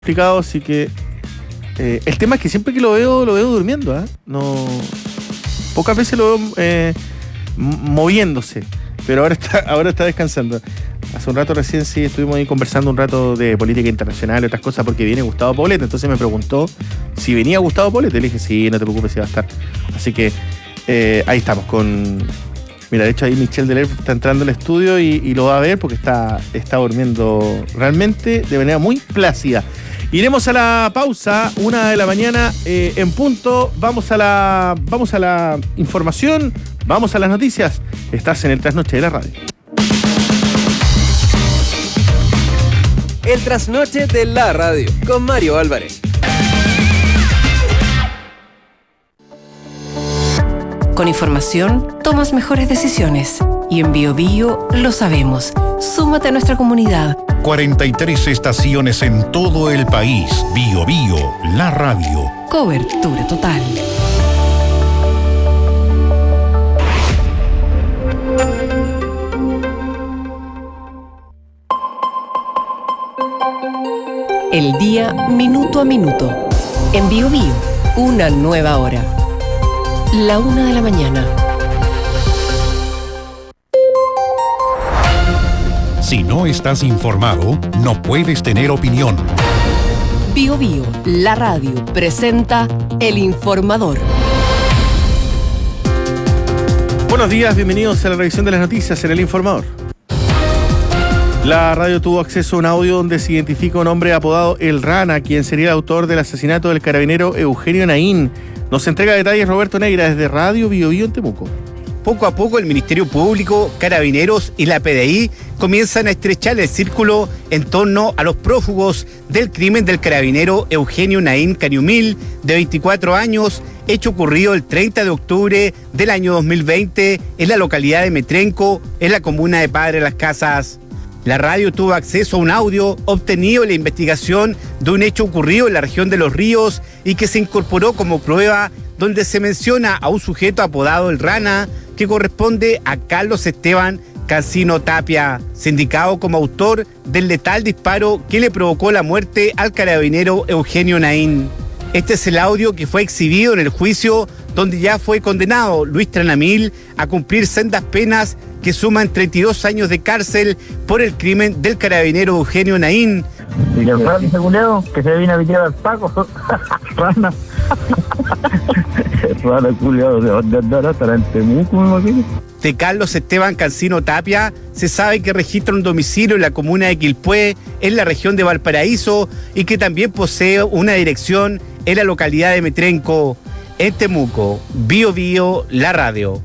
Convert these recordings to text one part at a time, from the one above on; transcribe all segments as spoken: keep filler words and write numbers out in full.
Explicado, así que eh, el tema es que siempre que lo veo, lo veo durmiendo, ¿eh? No, pocas veces lo veo eh, moviéndose, pero ahora está, ahora está descansando. Hace un rato recién sí estuvimos ahí conversando un rato de política internacional y otras cosas porque viene Gustavo Poblete, entonces me preguntó si venía Gustavo Poblete, le dije sí, no te preocupes, si va a estar. Así que eh, ahí estamos con... Mira, de hecho ahí Michelle Delerf está entrando al estudio y, y lo va a ver porque está, está durmiendo realmente de manera muy plácida. Iremos a la pausa, una de la mañana eh, en punto. Vamos a la, vamos a la información, vamos a las noticias. Estás en el Trasnoche de la Radio. El Trasnoche de la Radio, con Mario Álvarez. Con información, tomas mejores decisiones. Y en Bio Bio lo sabemos. Súmate a nuestra comunidad. cuarenta y tres estaciones en todo el país. Bio Bio, la radio. Cobertura total. El día minuto a minuto. En Bio Bio, una nueva hora. La una de la mañana. Si no estás informado, no puedes tener opinión. Bio Bio, la radio, presenta El Informador. Buenos días, bienvenidos a la revisión de las noticias en El Informador. La radio tuvo acceso a un audio donde se identifica un hombre apodado El Rana, quien sería el autor del asesinato del carabinero Eugenio Naín. Nos entrega detalles Roberto Negra desde Radio Bio Bio en Temuco. Poco a poco el Ministerio Público, Carabineros y la P D I comienzan a estrechar el círculo en torno a los prófugos del crimen del carabinero Eugenio Naín Cariumil, de veinticuatro años, hecho ocurrido el treinta de octubre del año dos mil veinte en la localidad de Metrenco, en la comuna de Padre Las Casas. La radio tuvo acceso a un audio obtenido en la investigación de un hecho ocurrido en la región de Los Ríos y que se incorporó como prueba, donde se menciona a un sujeto apodado El Rana, que corresponde a Carlos Esteban Cancino Tapia, sindicado como autor del letal disparo que le provocó la muerte al carabinero Eugenio Naín. Este es el audio que fue exhibido en el juicio, donde ya fue condenado Luis Tranamil a cumplir sendas penas que suman treinta y dos años de cárcel por el crimen del carabinero Eugenio Naín. Y el Rana, ese culiao, que se vino a pitear al Paco. Rana. Rana, culiao, ¿de dónde andará? ¿Estará en Temuco, me imagino? De Carlos Esteban Cancino Tapia se sabe que registra un domicilio en la comuna de Quilpué, en la región de Valparaíso, y que también posee una dirección en la localidad de Metrenco. En Temuco, Bio Bio, la radio.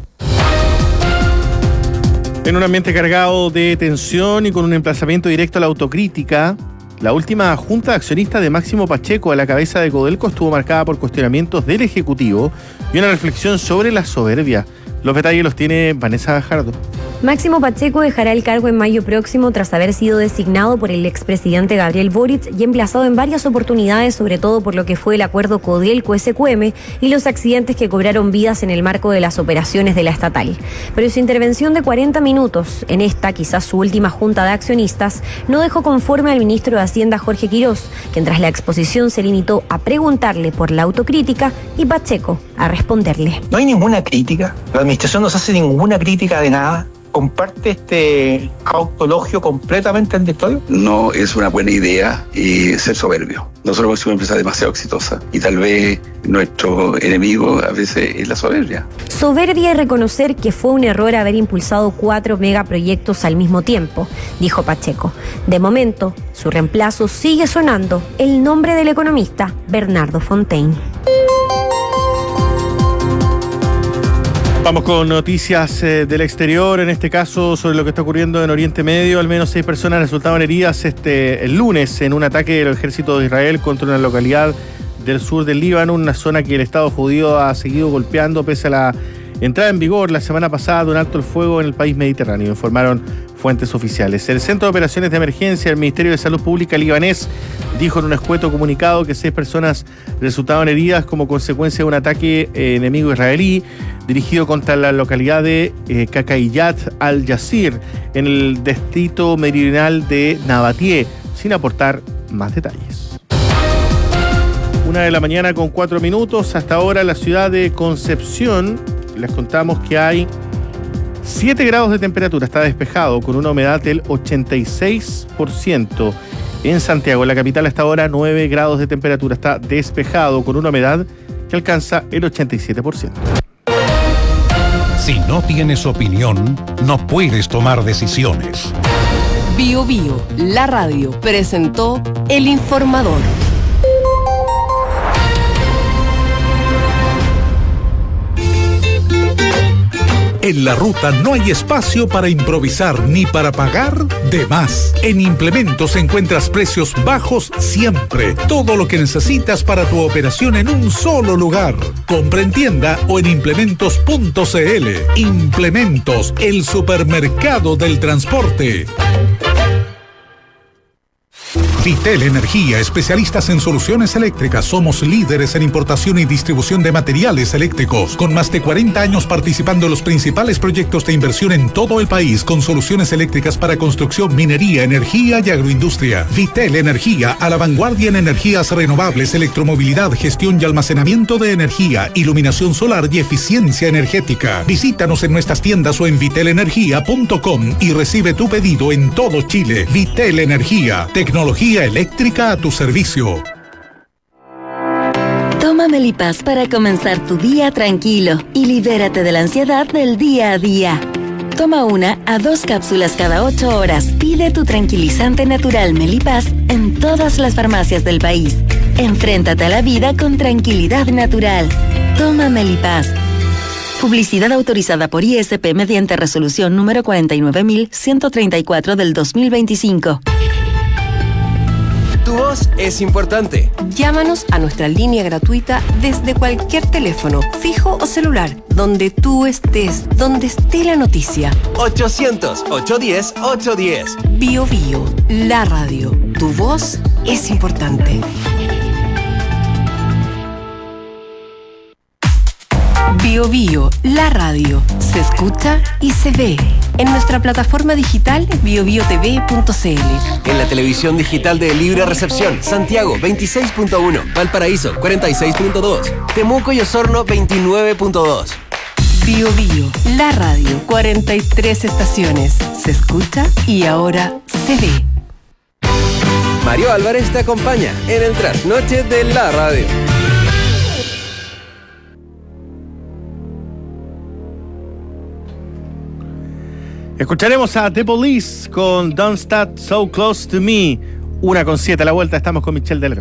En un ambiente cargado de tensión y con un emplazamiento directo a la autocrítica, la última junta de accionistas de Máximo Pacheco a la cabeza de Codelco estuvo marcada por cuestionamientos del Ejecutivo y una reflexión sobre la soberbia. Los detalles los tiene Vanessa Gajardo. Máximo Pacheco dejará el cargo en mayo próximo tras haber sido designado por el expresidente Gabriel Boric y emplazado en varias oportunidades, sobre todo por lo que fue el acuerdo Codelco-S Q M y los accidentes que cobraron vidas en el marco de las operaciones de la estatal. Pero su intervención de cuarenta minutos en esta, quizás su última junta de accionistas, no dejó conforme al ministro de Hacienda Jorge Quirós, quien tras la exposición se limitó a preguntarle por la autocrítica y Pacheco a responderle. No hay ninguna crítica, la administración no se hace ninguna crítica de nada. ¿Comparte este autologio completamente en directorio? No es una buena idea y ser soberbio. Nosotros hemos sido una empresa demasiado exitosa y tal vez nuestro enemigo a veces es la soberbia. Soberbia y reconocer que fue un error haber impulsado cuatro megaproyectos al mismo tiempo, dijo Pacheco. De momento, su reemplazo sigue sonando el nombre del economista Bernardo Fontaine. Vamos con noticias eh, del exterior, en este caso sobre lo que está ocurriendo en Oriente Medio. Al menos seis personas resultaron heridas este, el lunes en un ataque del ejército de Israel contra una localidad del sur del Líbano, una zona que el Estado judío ha seguido golpeando pese a la entrada en vigor la semana pasada de un alto el fuego en el país mediterráneo, informaron fuentes oficiales. El Centro de Operaciones de Emergencia del Ministerio de Salud Pública libanés dijo en un escueto comunicado que seis personas resultaron heridas como consecuencia de un ataque eh, enemigo israelí dirigido contra la localidad de eh, Kakayat al-Yasir en el distrito meridional de Nabatie, sin aportar más detalles. Una de la mañana con cuatro minutos. Hasta ahora la ciudad de Concepción, les contamos que hay siete grados de temperatura, está despejado con una humedad del ochenta y seis por ciento. En Santiago, en la capital, hasta ahora nueve grados de temperatura, está despejado con una humedad que alcanza el ochenta y siete por ciento. Si no tienes opinión, no puedes tomar decisiones. Bio Bio, la radio, presentó El Informador. En la ruta no hay espacio para improvisar ni para pagar de más. En Implementos encuentras precios bajos siempre. Todo lo que necesitas para tu operación en un solo lugar. Compra en tienda o en implementos punto cl. Implementos, el supermercado del transporte. Vitel Energía, especialistas en soluciones eléctricas. Somos líderes en importación y distribución de materiales eléctricos. Con más de cuarenta años participando en los principales proyectos de inversión en todo el país, con soluciones eléctricas para construcción, minería, energía y agroindustria. Vitel Energía, a la vanguardia en energías renovables, electromovilidad, gestión y almacenamiento de energía, iluminación solar y eficiencia energética. Visítanos en nuestras tiendas o en vitel energía punto com y recibe tu pedido en todo Chile. Vitel Energía, tecnología eléctrica a tu servicio. Toma Melipaz para comenzar tu día tranquilo y libérate de la ansiedad del día a día. Toma una a dos cápsulas cada ocho horas. Pide tu tranquilizante natural Melipaz en todas las farmacias del país. Enfréntate a la vida con tranquilidad natural. Toma Melipaz. Publicidad autorizada por I S P mediante resolución número cuarenta y nueve mil ciento treinta y cuatro del dos mil veinticinco. Tu voz es importante. Llámanos a nuestra línea gratuita desde cualquier teléfono, fijo o celular, donde tú estés, donde esté la noticia. ochocientos, ochocientos diez, ochocientos diez. Bio Bio, la radio. Tu voz es importante. Bio Bio, la radio. Se escucha y se ve. En nuestra plataforma digital bio bio t v punto c l. En la televisión digital de Libre Recepción, Santiago veintiséis punto uno, Valparaíso cuarenta y seis punto dos, Temuco y Osorno veintinueve punto dos. Bio Bio, la radio. cuarenta y tres estaciones. Se escucha y ahora se ve. Mario Álvarez te acompaña en el trasnoche de la radio. Escucharemos a The Police con Don't Stop So Close to Me. Una con siete a la vuelta, estamos con Michelle Deller.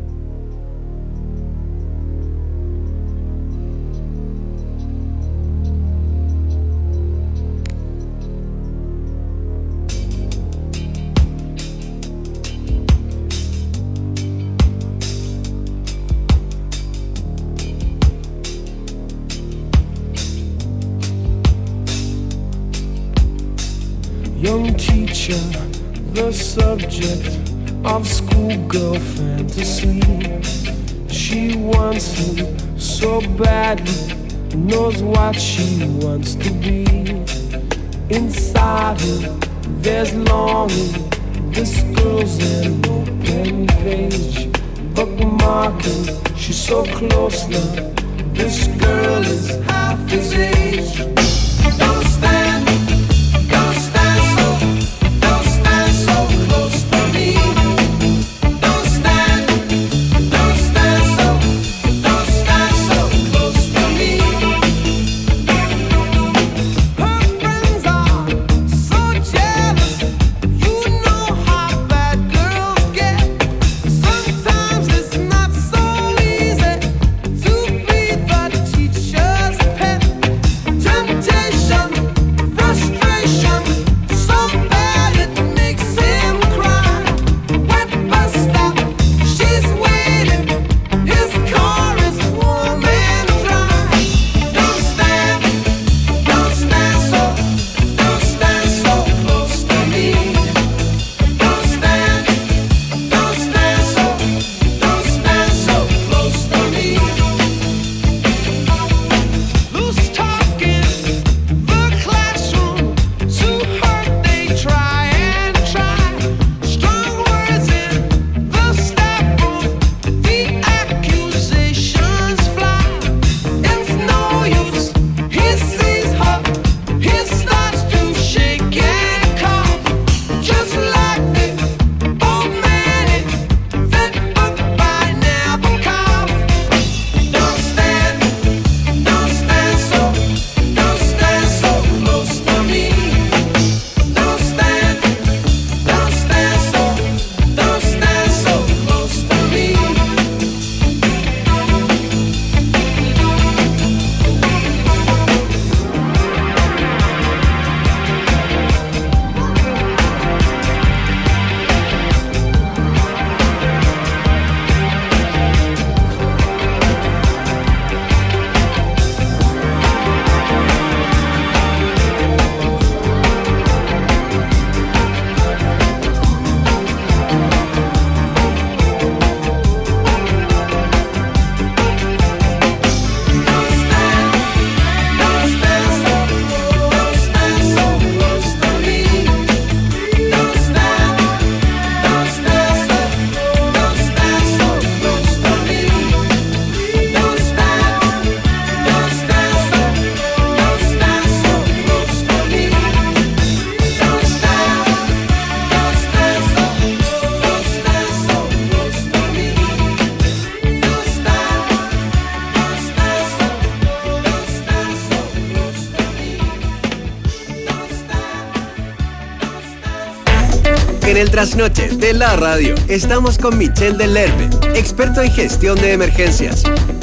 Young teacher, the subject of schoolgirl fantasy. She wants him so badly, knows what she wants to be. Inside her, there's longing. This girl's an open page, bookmarking. She's so close now. This girl is half his age. Don't stand. Temptation En el trasnoche de la radio estamos con Michel del Lerpe, experto en gestión de emergencias.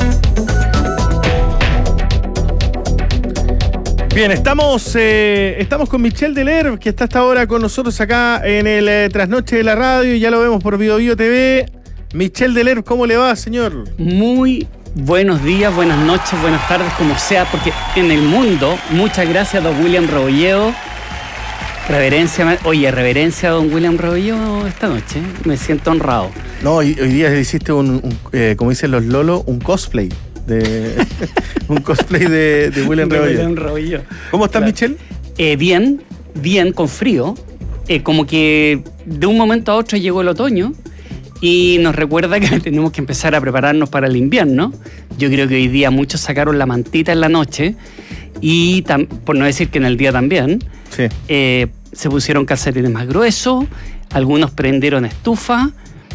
Bien, estamos, eh, estamos con Michel del Lerpe, que está hasta ahora con nosotros acá en el eh, trasnoche de la radio, y ya lo vemos por Bio Bio T V. Michel del Lerpe, ¿cómo le va, señor? Muy buenos días, buenas noches, buenas tardes, como sea, porque en el mundo, muchas gracias, don William Rebolledo. Reverencia, oye, reverencia a don William Rebolledo esta noche, me siento honrado. No, hoy, hoy día hiciste un, un eh, como dicen los lolos, un cosplay. De, un cosplay de, de William Rebolledo. ¿Cómo estás, claro. Michel? Eh, bien, bien, con frío. Eh, como que de un momento a otro llegó el otoño y nos recuerda que tenemos que empezar a prepararnos para el invierno. Yo creo que hoy día muchos sacaron la mantita en la noche y, tam, por no decir que en el día también, sí. eh, se pusieron calcetines más gruesos, algunos prendieron estufa.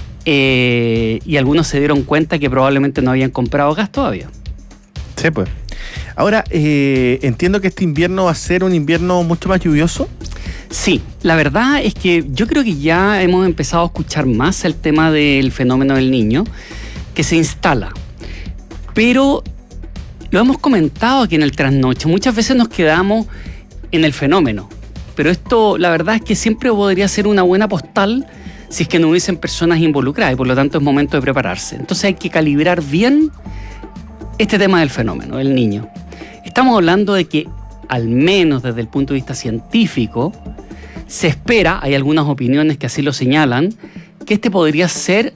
Eh, y algunos se dieron cuenta que probablemente no habían comprado gas todavía. Sí, pues. Ahora, eh, entiendo que este invierno va a ser un invierno mucho más lluvioso. Sí, la verdad es que yo creo que ya hemos empezado a escuchar más el tema del fenómeno del Niño, que se instala. Pero lo hemos comentado aquí en el Trasnoche, muchas veces nos quedamos en el fenómeno, pero esto, la verdad es que siempre podría ser una buena postal si es que no hubiesen personas involucradas, y por lo tanto es momento de prepararse. Entonces hay que calibrar bien este tema del fenómeno, del Niño. Estamos hablando de que, al menos desde el punto de vista científico, se espera, hay algunas opiniones que así lo señalan, que este podría ser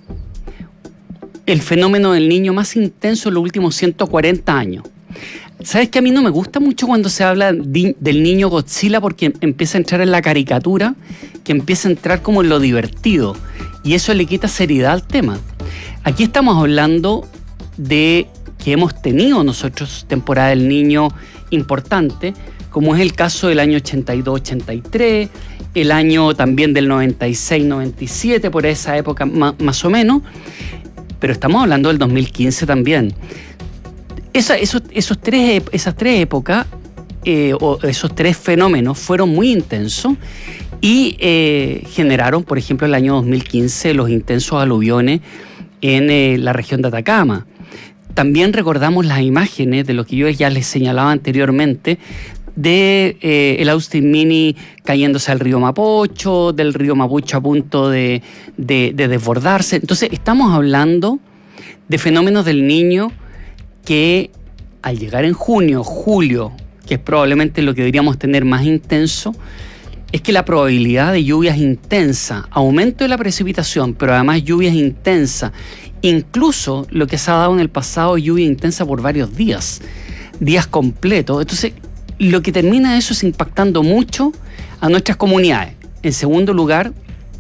el fenómeno del Niño más intenso en los últimos ciento cuarenta años. ¿Sabes que a mí no me gusta mucho cuando se habla de, del niño Godzilla, porque empieza a entrar en la caricatura, que empieza a entrar como en lo divertido, y eso le quita seriedad al tema? Aquí estamos hablando de que hemos tenido nosotros temporada del Niño importante, como es el caso del año ochenta y dos ochenta y tres, el año también del noventa y seis noventa y siete, por esa época más, más o menos, pero estamos hablando del dos mil quince también. Esa, esos, esos tres, esas tres épocas, eh, o esos tres fenómenos fueron muy intensos y eh, generaron, por ejemplo, el año dos mil quince los intensos aluviones en eh, la región de Atacama. También recordamos las imágenes de lo que yo ya les señalaba anteriormente, de eh, el Austin Mini cayéndose al río Mapocho, del río Mapocho a punto de, de, de desbordarse. Entonces estamos hablando de fenómenos del Niño que al llegar en junio, julio, que es probablemente lo que deberíamos tener más intenso, es que la probabilidad de lluvias intensas, aumento de la precipitación, pero además lluvias intensas, incluso lo que se ha dado en el pasado, lluvia intensa por varios días, días completos. Entonces, lo que termina eso es impactando mucho a nuestras comunidades. En segundo lugar,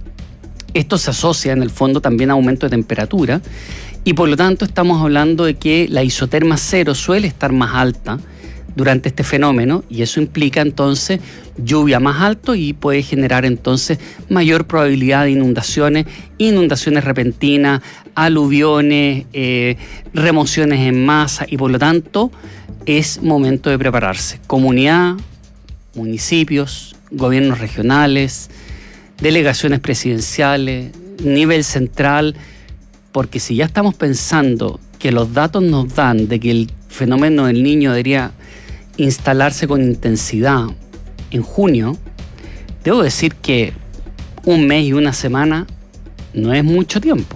esto se asocia en el fondo también a aumento de temperatura, y por lo tanto estamos hablando de que la isoterma cero suele estar más alta durante este fenómeno, y eso implica entonces lluvia más alto y puede generar entonces mayor probabilidad de inundaciones, inundaciones repentinas, aluviones, eh, remociones en masa, y por lo tanto es momento de prepararse. Comunidad, municipios, gobiernos regionales, delegaciones presidenciales, nivel central, porque si ya estamos pensando que los datos nos dan de que el fenómeno del Niño debería instalarse con intensidad en junio, debo decir que un mes y una semana no es mucho tiempo.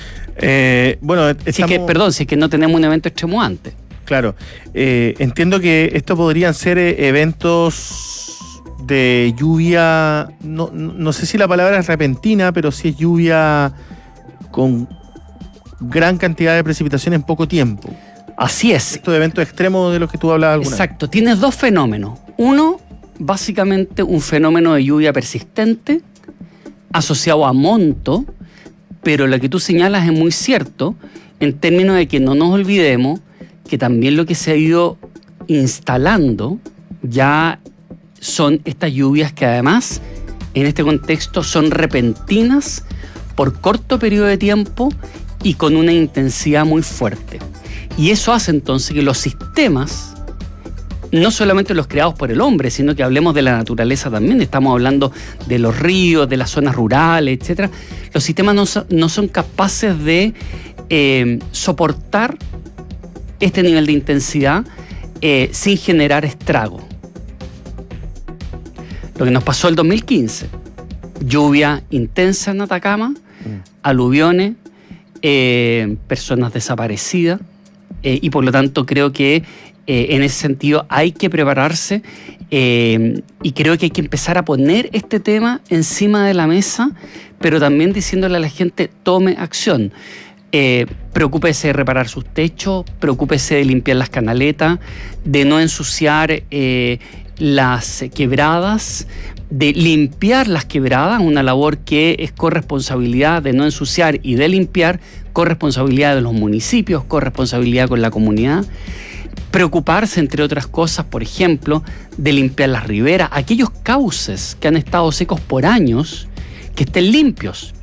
Eh, bueno, estamos... si es que, perdón, si es que no tenemos un evento extremo antes. Claro, eh, entiendo que esto podrían ser eh, eventos de lluvia, no, no, no sé si la palabra es repentina, pero sí es lluvia con gran cantidad de precipitación en poco tiempo. Así es. Estos eventos extremos de los que tú hablabas alguna vez. Exacto, tienes dos fenómenos. Uno, básicamente un fenómeno de lluvia persistente asociado a monto, pero lo que tú señalas es muy cierto en términos de que no nos olvidemos que también lo que se ha ido instalando ya son estas lluvias que además en este contexto son repentinas por corto periodo de tiempo y con una intensidad muy fuerte. Y eso hace entonces que los sistemas no solamente los creados por el hombre, sino que hablemos de la naturaleza también. Estamos hablando de los ríos, de las zonas rurales, etcétera. Los sistemas no, so, no son capaces de eh, soportar este nivel de intensidad eh, sin generar estrago. Lo que nos pasó el dos mil quince, lluvia intensa en Atacama, mm. aluviones, eh, personas desaparecidas, eh, y por lo tanto creo que eh, en ese sentido hay que prepararse eh, y creo que hay que empezar a poner este tema encima de la mesa, pero también diciéndole a la gente tome acción. Eh, preocúpese de reparar sus techos, preocúpese de limpiar las canaletas, de no ensuciar eh, las quebradas, de limpiar las quebradas, una labor que es corresponsabilidad de no ensuciar y de limpiar, corresponsabilidad de los municipios, corresponsabilidad con la comunidad. Preocuparse, entre otras cosas, por ejemplo, de limpiar las riberas, aquellos cauces que han estado secos por años, que estén limpios.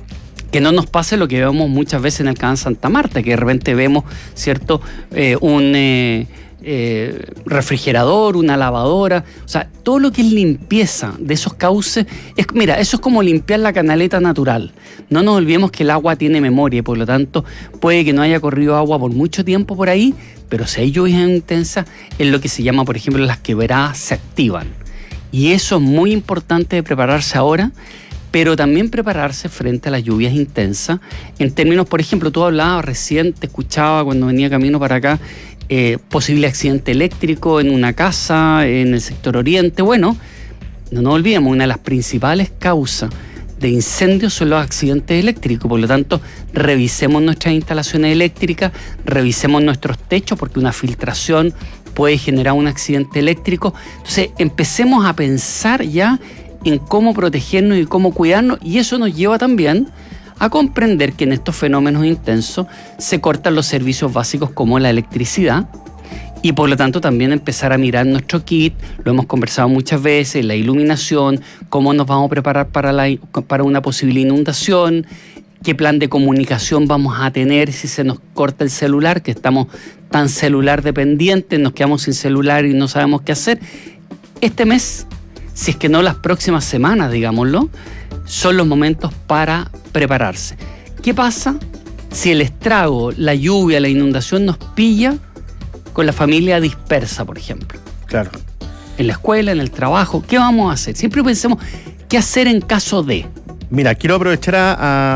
Que no nos pase lo que vemos muchas veces en el canal Santa Marta, que de repente vemos, ¿cierto?, eh, un eh, eh, refrigerador, una lavadora, o sea, todo lo que es limpieza de esos cauces, es, mira, eso es como limpiar la canaleta natural. No nos olvidemos que el agua tiene memoria y por lo tanto puede que no haya corrido agua por mucho tiempo por ahí, pero si hay lluvias intensas, es lo que se llama, por ejemplo, las quebradas se activan. Y eso es muy importante de prepararse ahora, pero también prepararse frente a las lluvias intensas. En términos, por ejemplo, tú hablabas recién, te escuchaba cuando venía camino para acá, eh, posible accidente eléctrico en una casa, en el sector oriente. Bueno, no nos olvidemos, una de las principales causas de incendios son los accidentes eléctricos. Por lo tanto, revisemos nuestras instalaciones eléctricas, revisemos nuestros techos, porque una filtración puede generar un accidente eléctrico. Entonces, empecemos a pensar ya en cómo protegernos y cómo cuidarnos, y eso nos lleva también a comprender que en estos fenómenos intensos se cortan los servicios básicos como la electricidad, y por lo tanto también empezar a mirar nuestro kit, lo hemos conversado muchas veces, la iluminación, cómo nos vamos a preparar para, la, para una posible inundación, qué plan de comunicación vamos a tener si se nos corta el celular, que estamos tan celular dependientes, nos quedamos sin celular y no sabemos qué hacer. Este mes, si es que no las próximas semanas, digámoslo, son los momentos para prepararse. ¿Qué pasa si el estrago, la lluvia, la inundación nos pilla con la familia dispersa, por ejemplo? Claro. En la escuela, en el trabajo, ¿qué vamos a hacer? Siempre pensemos, ¿qué hacer en caso de? Mira, quiero aprovechar a,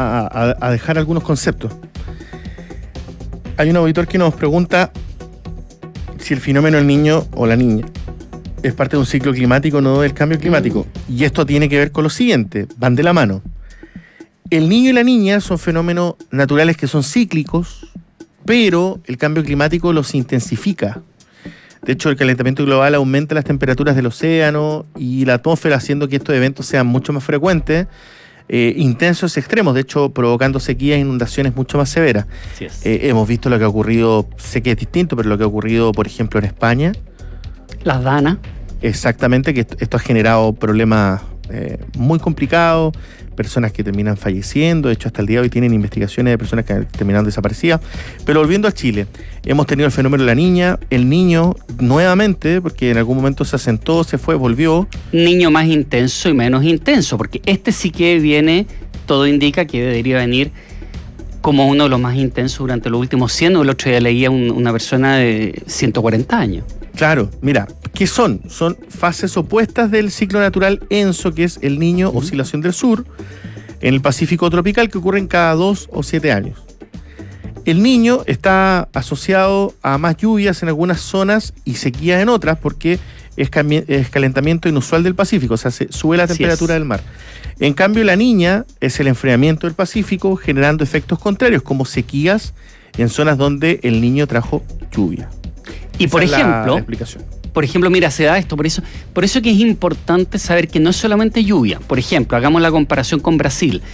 a, a dejar algunos conceptos. Hay un auditor que nos pregunta si el fenómeno del niño o la niña es parte de un ciclo climático, no del cambio climático. Y esto tiene que ver con lo siguiente, van de la mano. El niño y la niña son fenómenos naturales que son cíclicos, pero el cambio climático los intensifica. De hecho, el calentamiento global aumenta las temperaturas del océano y la atmósfera, haciendo que estos eventos sean mucho más frecuentes, eh, intensos, extremos, de hecho, provocando sequías e inundaciones mucho más severas. Sí es. Eh, hemos visto lo que ha ocurrido, sé que es distinto, pero lo que ha ocurrido, por ejemplo, en España. Las danas. Exactamente, que esto ha generado problemas eh, muy complicados, personas que terminan falleciendo. De hecho, hasta el día de hoy tienen investigaciones de personas que terminan desaparecidas. Pero volviendo a Chile, hemos tenido el fenómeno de la niña, el niño nuevamente, porque en algún momento se asentó, se fue, volvió. Niño más intenso y menos intenso, porque este sí que viene, todo indica que debería venir como uno de los más intensos durante los últimos cien, o el otro día leía un, una persona de ciento cuarenta años. Claro, mira, ¿qué son? Son fases opuestas del ciclo natural ENSO, que es el Niño, uh-huh. Oscilación del Sur, en el Pacífico tropical, que ocurren cada dos o siete años. El Niño está asociado a más lluvias en algunas zonas y sequías en otras, porque es, cami- es calentamiento inusual del Pacífico, o sea, se sube la temperatura del mar. En cambio, la Niña es el enfriamiento del Pacífico, generando efectos contrarios, como sequías en zonas donde el Niño trajo lluvia. Y por Esa ejemplo, es la, la explicación. por ejemplo, mira, se da esto, por eso, por eso que es importante saber que no es solamente lluvia. Por ejemplo, hagamos la comparación con Brasil.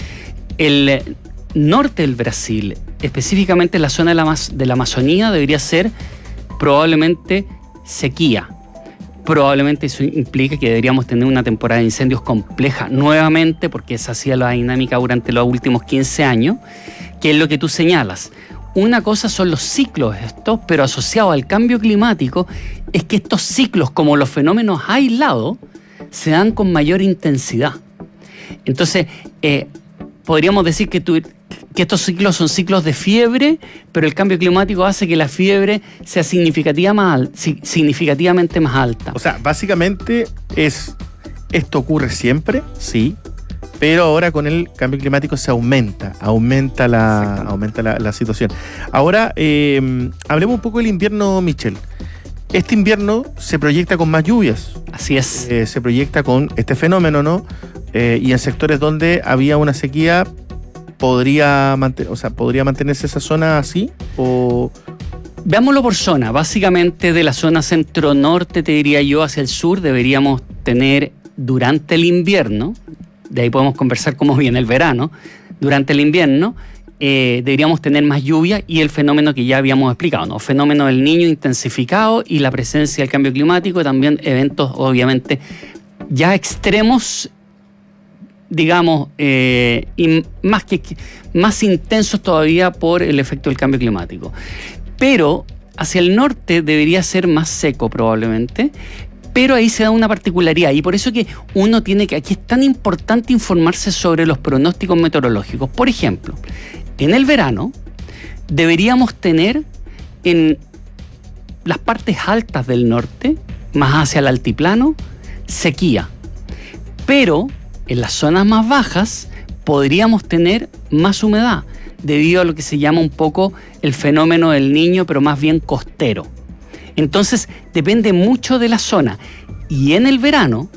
El norte del Brasil, específicamente la zona de la, de la Amazonía, debería ser probablemente sequía. Probablemente eso implica que deberíamos tener una temporada de incendios compleja nuevamente, porque esa ha sido la dinámica durante los últimos quince años, que es lo que tú señalas. una cosa son los ciclos estos, pero asociado al cambio climático es que estos ciclos, como los fenómenos aislados, se dan con mayor intensidad. Entonces, eh, podríamos decir que, tu, que estos ciclos son ciclos de fiebre, pero el cambio climático hace que la fiebre sea significativa más al, significativamente más alta. O sea, básicamente es, esto ocurre siempre, sí, pero ahora con el cambio climático se aumenta, aumenta la, aumenta la, la situación. Ahora, eh, hablemos un poco del invierno, Michelle. Este invierno se proyecta con más lluvias. Así es. Eh, se proyecta con este fenómeno, ¿no? Eh, y en sectores donde había una sequía, ¿podría, manten- o sea, ¿podría mantenerse esa zona así? O... Veámoslo por zona. Básicamente de la zona centro-norte, te diría yo, hacia el sur, deberíamos tener durante el invierno, de ahí podemos conversar cómo viene el verano, durante el invierno eh, deberíamos tener más lluvia y el fenómeno que ya habíamos explicado, ¿no? Fenómeno del Niño intensificado y la presencia del cambio climático, también eventos obviamente ya extremos, digamos, eh, y más, que, más intensos todavía por el efecto del cambio climático. Pero hacia el norte debería ser más seco probablemente, pero ahí se da una particularidad y por eso que uno tiene que, aquí es tan importante informarse sobre los pronósticos meteorológicos. Por ejemplo, en el verano deberíamos tener en las partes altas del norte, más hacia el altiplano, sequía, pero en las zonas más bajas podríamos tener más humedad debido a lo que se llama un poco el fenómeno del Niño, pero más bien costero. Entonces, depende mucho de la zona. Y en el verano,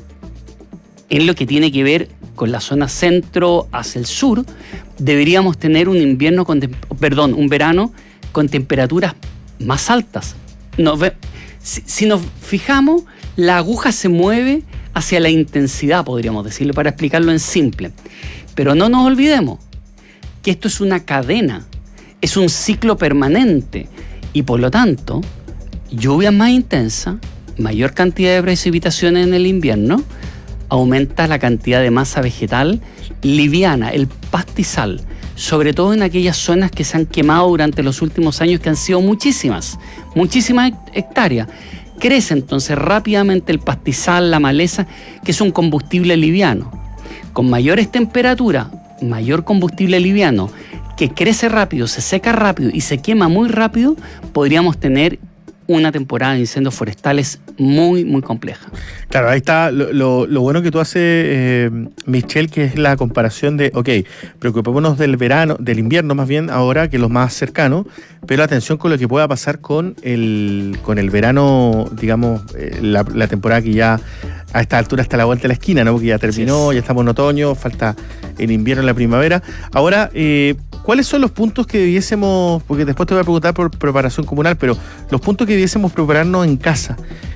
en lo que tiene que ver con la zona centro hacia el sur, deberíamos tener un invierno con, perdón, un verano con temperaturas más altas. Nos ve, si, si nos fijamos, la aguja se mueve hacia la intensidad, podríamos decirlo, para explicarlo en simple. Pero no nos olvidemos que esto es una cadena, es un ciclo permanente y por lo tanto, lluvias más intensas, mayor cantidad de precipitaciones en el invierno, aumenta la cantidad de masa vegetal liviana, el pastizal, sobre todo en aquellas zonas que se han quemado durante los últimos años, que han sido muchísimas, muchísimas hectáreas. Crece entonces rápidamente el pastizal, la maleza, que es un combustible liviano. Con mayores temperaturas, mayor combustible liviano, que crece rápido, se seca rápido y se quema muy rápido, podríamos tener una temporada de incendios forestales muy, muy compleja. Claro, ahí está lo, lo, lo bueno que tú haces, eh, Michelle, que es la comparación de, ok, preocupémonos del verano, del invierno más bien ahora, que es lo más cercano, pero atención con lo que pueda pasar con el, con el verano, digamos, eh, la, la temporada que ya a esta altura está a la vuelta de la esquina, ¿no? Porque ya terminó, ya estamos en otoño, falta el invierno y la primavera. Ahora, eh, ¿cuáles son los puntos que debiésemos, porque después te voy a preguntar por preparación comunal, pero los puntos que debiésemos prepararnos en casa?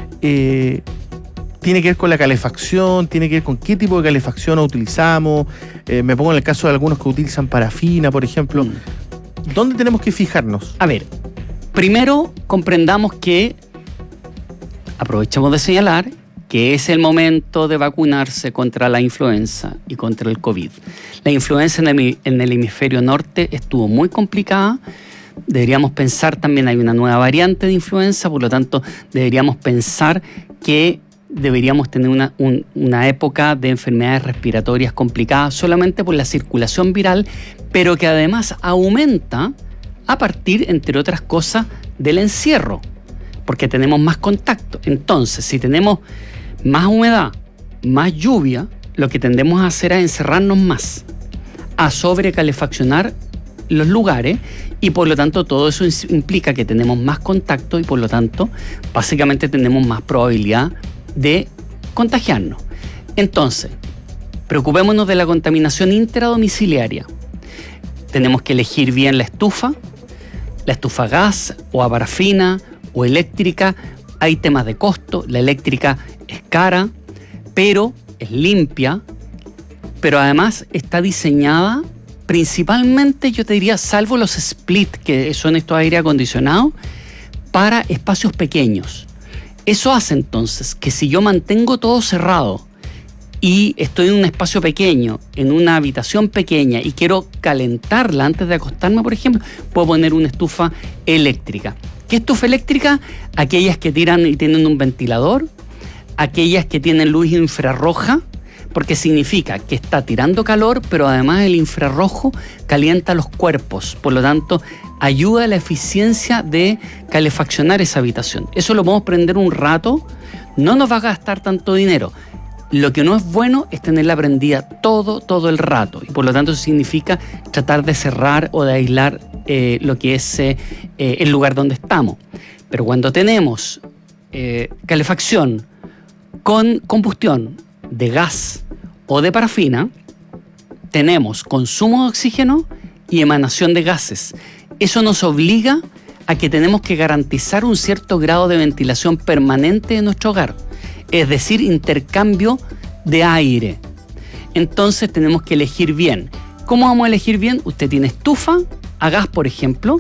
Eh, ¿Tiene que ver con la calefacción? ¿Tiene que ver con qué tipo de calefacción utilizamos? Eh, me pongo en el caso de algunos que utilizan parafina, por ejemplo. Mm. ¿Dónde tenemos que fijarnos? A ver, primero comprendamos que, aprovechamos de señalar, que es el momento de vacunarse contra la influenza y contra el COVID. La influenza en el, en el hemisferio norte estuvo muy complicada. Deberíamos pensar también, hay una nueva variante de influenza, por lo tanto deberíamos pensar que deberíamos tener una, un, una época de enfermedades respiratorias complicadas solamente por la circulación viral, pero que además aumenta a partir, entre otras cosas, del encierro, porque tenemos más contacto. Entonces, si tenemos más humedad, más lluvia, lo que tendemos a hacer es encerrarnos más, a sobrecalefaccionar los lugares y por lo tanto todo eso implica que tenemos más contacto y por lo tanto básicamente tenemos más probabilidad de contagiarnos. Entonces, preocupémonos de la contaminación intradomiciliaria. Tenemos que elegir bien la estufa, la estufa a gas o a parafina o eléctrica. Hay temas de costo, la eléctrica es cara, pero es limpia, pero además está diseñada principalmente, yo te diría, salvo los split, que son estos aire acondicionados, para espacios pequeños. Eso hace entonces que si yo mantengo todo cerrado y estoy en un espacio pequeño, en una habitación pequeña y quiero calentarla antes de acostarme, por ejemplo, puedo poner una estufa eléctrica. ¿Qué estufa eléctrica? Aquellas que tiran y tienen un ventilador, aquellas que tienen luz infrarroja, porque significa que está tirando calor, pero además el infrarrojo calienta los cuerpos, por lo tanto ayuda a la eficiencia de calefaccionar esa habitación. Eso lo podemos prender un rato, no nos va a gastar tanto dinero. Lo que no es bueno es tenerla prendida todo, todo el rato, y por lo tanto eso significa tratar de cerrar o de aislar eh, lo que es eh, eh, el lugar donde estamos. Pero cuando tenemos eh, calefacción con combustión de gas o de parafina, tenemos consumo de oxígeno y emanación de gases. Eso nos obliga a que tenemos que garantizar un cierto grado de ventilación permanente de nuestro hogar, es decir, intercambio de aire. Entonces tenemos que elegir bien. ¿Cómo vamos a elegir bien? Usted tiene estufa a gas, por ejemplo,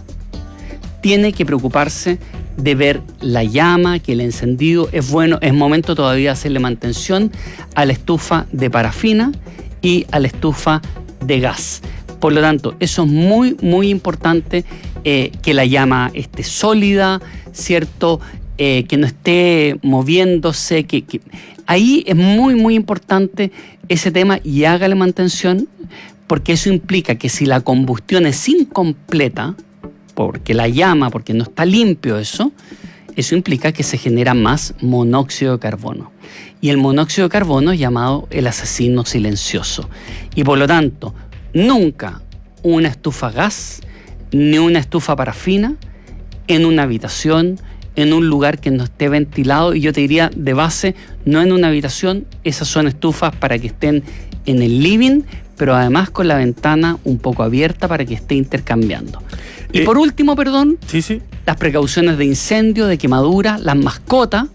tiene que preocuparse de ver la llama, que el encendido es bueno. Es momento todavía de hacerle mantención a la estufa de parafina y a la estufa de gas. Por lo tanto, eso es muy, muy importante, eh, que la llama esté sólida, ¿cierto? Eh, que no esté moviéndose. Que, que... Ahí es muy, muy importante ese tema, y hágale mantención, porque eso implica que si la combustión es incompleta, porque la llama, porque no está limpio eso, eso implica que se genera más monóxido de carbono. Y el monóxido de carbono es llamado el asesino silencioso. Y por lo tanto, nunca una estufa a gas ni una estufa parafina en una habitación, en un lugar que no esté ventilado, y yo te diría de base, no en una habitación. Esas son estufas para que estén en el living, pero además con la ventana un poco abierta para que esté intercambiando. Y eh, por último, perdón, sí, sí. las precauciones de incendio, de quemadura, las mascotas,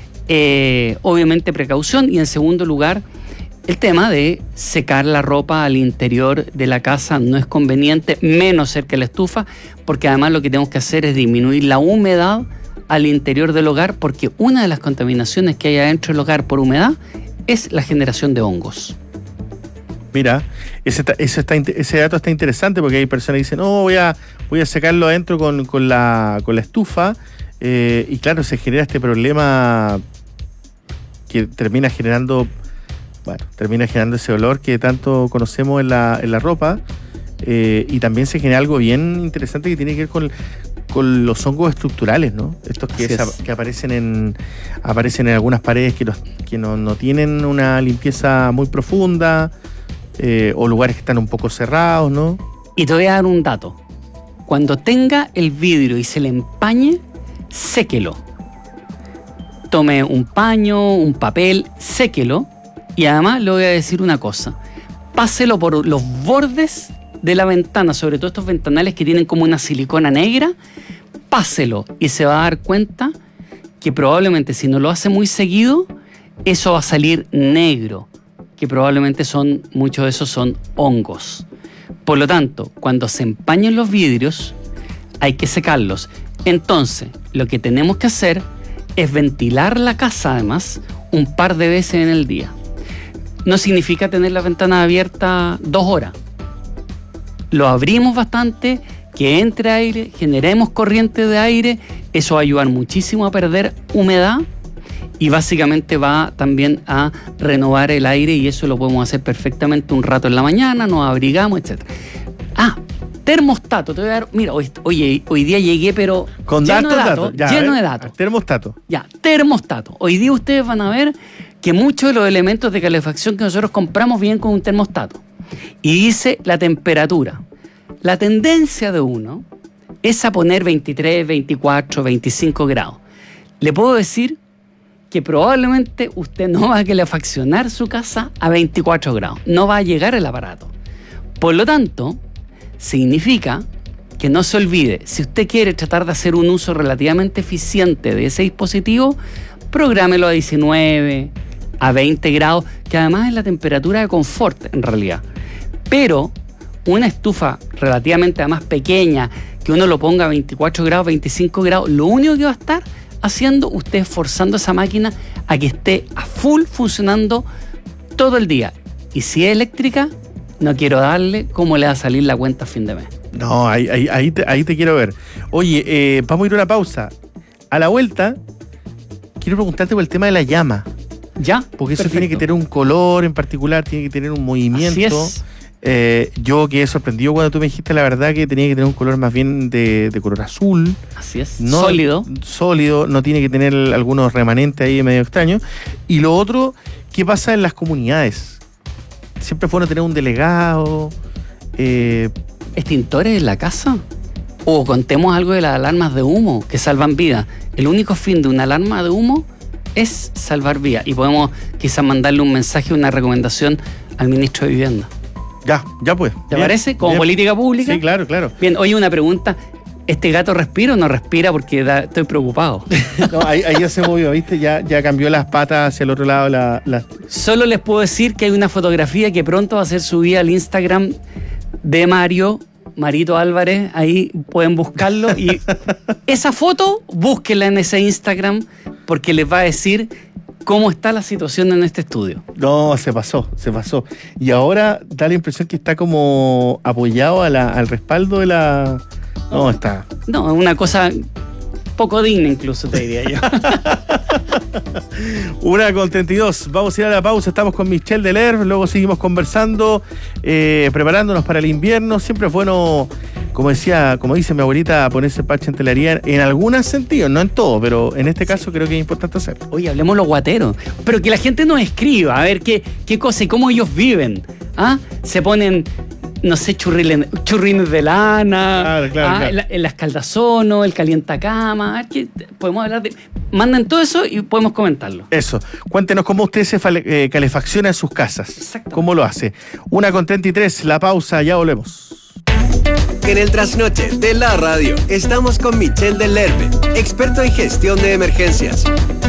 eh, obviamente precaución. Y en segundo lugar, el tema de secar la ropa al interior de la casa no es conveniente, menos cerca de la estufa, porque además lo que tenemos que hacer es disminuir la humedad al interior del hogar, porque una de las contaminaciones que hay adentro del hogar por humedad es la generación de hongos. Mira, ese, está, ese, está, ese dato está interesante, porque hay personas que dicen, no, oh, voy a voy a secarlo adentro con, con, la, con la estufa, eh, y claro, se genera este problema que termina generando, bueno, termina generando ese olor que tanto conocemos en la, en la ropa, eh, y también se genera algo bien interesante que tiene que ver con, con los hongos estructurales, ¿no? Estos que, es. que aparecen en aparecen en algunas paredes que, los, que no, no tienen una limpieza muy profunda, Eh, o lugares que están un poco cerrados, ¿no? Y te voy a dar un dato. Cuando tenga el vidrio y se le empañe, séquelo. Tome un paño, un papel, séquelo. Y además le voy a decir una cosa. Páselo por los bordes de la ventana, sobre todo estos ventanales que tienen como una silicona negra. Páselo y se va a dar cuenta que probablemente, si no lo hace muy seguido, eso va a salir negro, que probablemente son, muchos de esos son hongos. Por lo tanto, cuando se empañen los vidrios, hay que secarlos. Entonces, lo que tenemos que hacer es ventilar la casa, además, un par de veces en el día. No significa tener la ventana abierta dos horas. Lo abrimos bastante, que entre aire, generemos corriente de aire, eso va a ayudar muchísimo a perder humedad, y básicamente va también a renovar el aire, y eso lo podemos hacer perfectamente un rato en la mañana, nos abrigamos, etcétera. Ah, termostato, te voy a dar, mira, hoy, oye, hoy día llegué pero con lleno datos, de datos, datos. Ya, lleno ver, de datos. Termostato. Ya, termostato. Hoy día ustedes van a ver que muchos de los elementos de calefacción que nosotros compramos vienen con un termostato. Y dice la temperatura. La tendencia de uno es a poner veintitrés, veinticuatro, veinticinco grados. Le puedo decir que probablemente usted no va a calefaccionar su casa a veinticuatro grados. No va a llegar el aparato. Por lo tanto, significa que no se olvide, si usted quiere tratar de hacer un uso relativamente eficiente de ese dispositivo, prográmelo a diecinueve, a veinte grados, que además es la temperatura de confort en realidad. Pero una estufa relativamente además pequeña, que uno lo ponga a veinticuatro grados, veinticinco grados, lo único que va a estar haciendo usted es forzando esa máquina a que esté a full funcionando todo el día. Y si es eléctrica, no quiero darle cómo le va a salir la cuenta a fin de mes. No, ahí, ahí, ahí, te, ahí te quiero ver. Oye, eh, vamos a ir a una pausa. A la vuelta, quiero preguntarte por el tema de la llama. ¿Ya? Porque eso Perfecto. tiene que tener un color en particular, tiene que tener un movimiento. Así es. Eh, yo quedé sorprendido cuando tú me dijiste la verdad que tenía que tener un color más bien de, de color azul. Así es. No, sólido. Sólido, no tiene que tener algunos remanentes ahí medio extraños. Y lo otro, ¿qué pasa en las comunidades? Siempre fue bueno tener un delegado. Eh, ¿Extintores en la casa? O contemos algo de las alarmas de humo que salvan vidas. El único fin de una alarma de humo es salvar vidas. Y podemos quizás mandarle un mensaje, una recomendación al ministro de Vivienda. Ya, ya pues. ¿Te bien, parece? Como bien. política pública. Sí, claro, claro. Bien, oye, una pregunta. ¿Este gato respira o no respira? Porque da- estoy preocupado. No, ahí, ahí ya se movió, ¿viste? Ya, ya cambió las patas hacia el otro lado. La, la... Solo les puedo decir que hay una fotografía que pronto va a ser subida al Instagram de Mario, Marito Álvarez. Ahí pueden buscarlo. Y esa foto, búsquenla en ese Instagram porque les va a decir cómo está la situación en este estudio. No, se pasó, se pasó. Y ahora da la impresión que está como apoyado a la, al respaldo de la... No, está... No, es una cosa poco digna incluso, te diría yo. Una con treinta y dos. Vamos a ir a la pausa. Estamos con Michelle Delerve. Luego seguimos conversando, eh, preparándonos para el invierno. Siempre es bueno, como decía, como dice mi abuelita, ponerse parche en telaría en algunos sentidos, no en todo, pero en este caso creo que es importante hacerlo. Oye, hablemos los guateros. Pero que la gente nos escriba, a ver qué, qué cosa y cómo ellos viven. ¿Ah? Se ponen, no sé, churriles, churrines de lana, Claro, claro, ¿ah? claro. El, el escaldazono, el calientacama. A ver qué podemos hablar de. Manden todo eso y podemos comentarlo. Eso. Cuéntenos cómo usted se fale- eh, calefacciona en sus casas. ¿Cómo lo hace? Una con treinta y tres. La pausa, ya volvemos. En el trasnoche de la radio estamos con Michelle Delerve, experto en gestión de emergencias.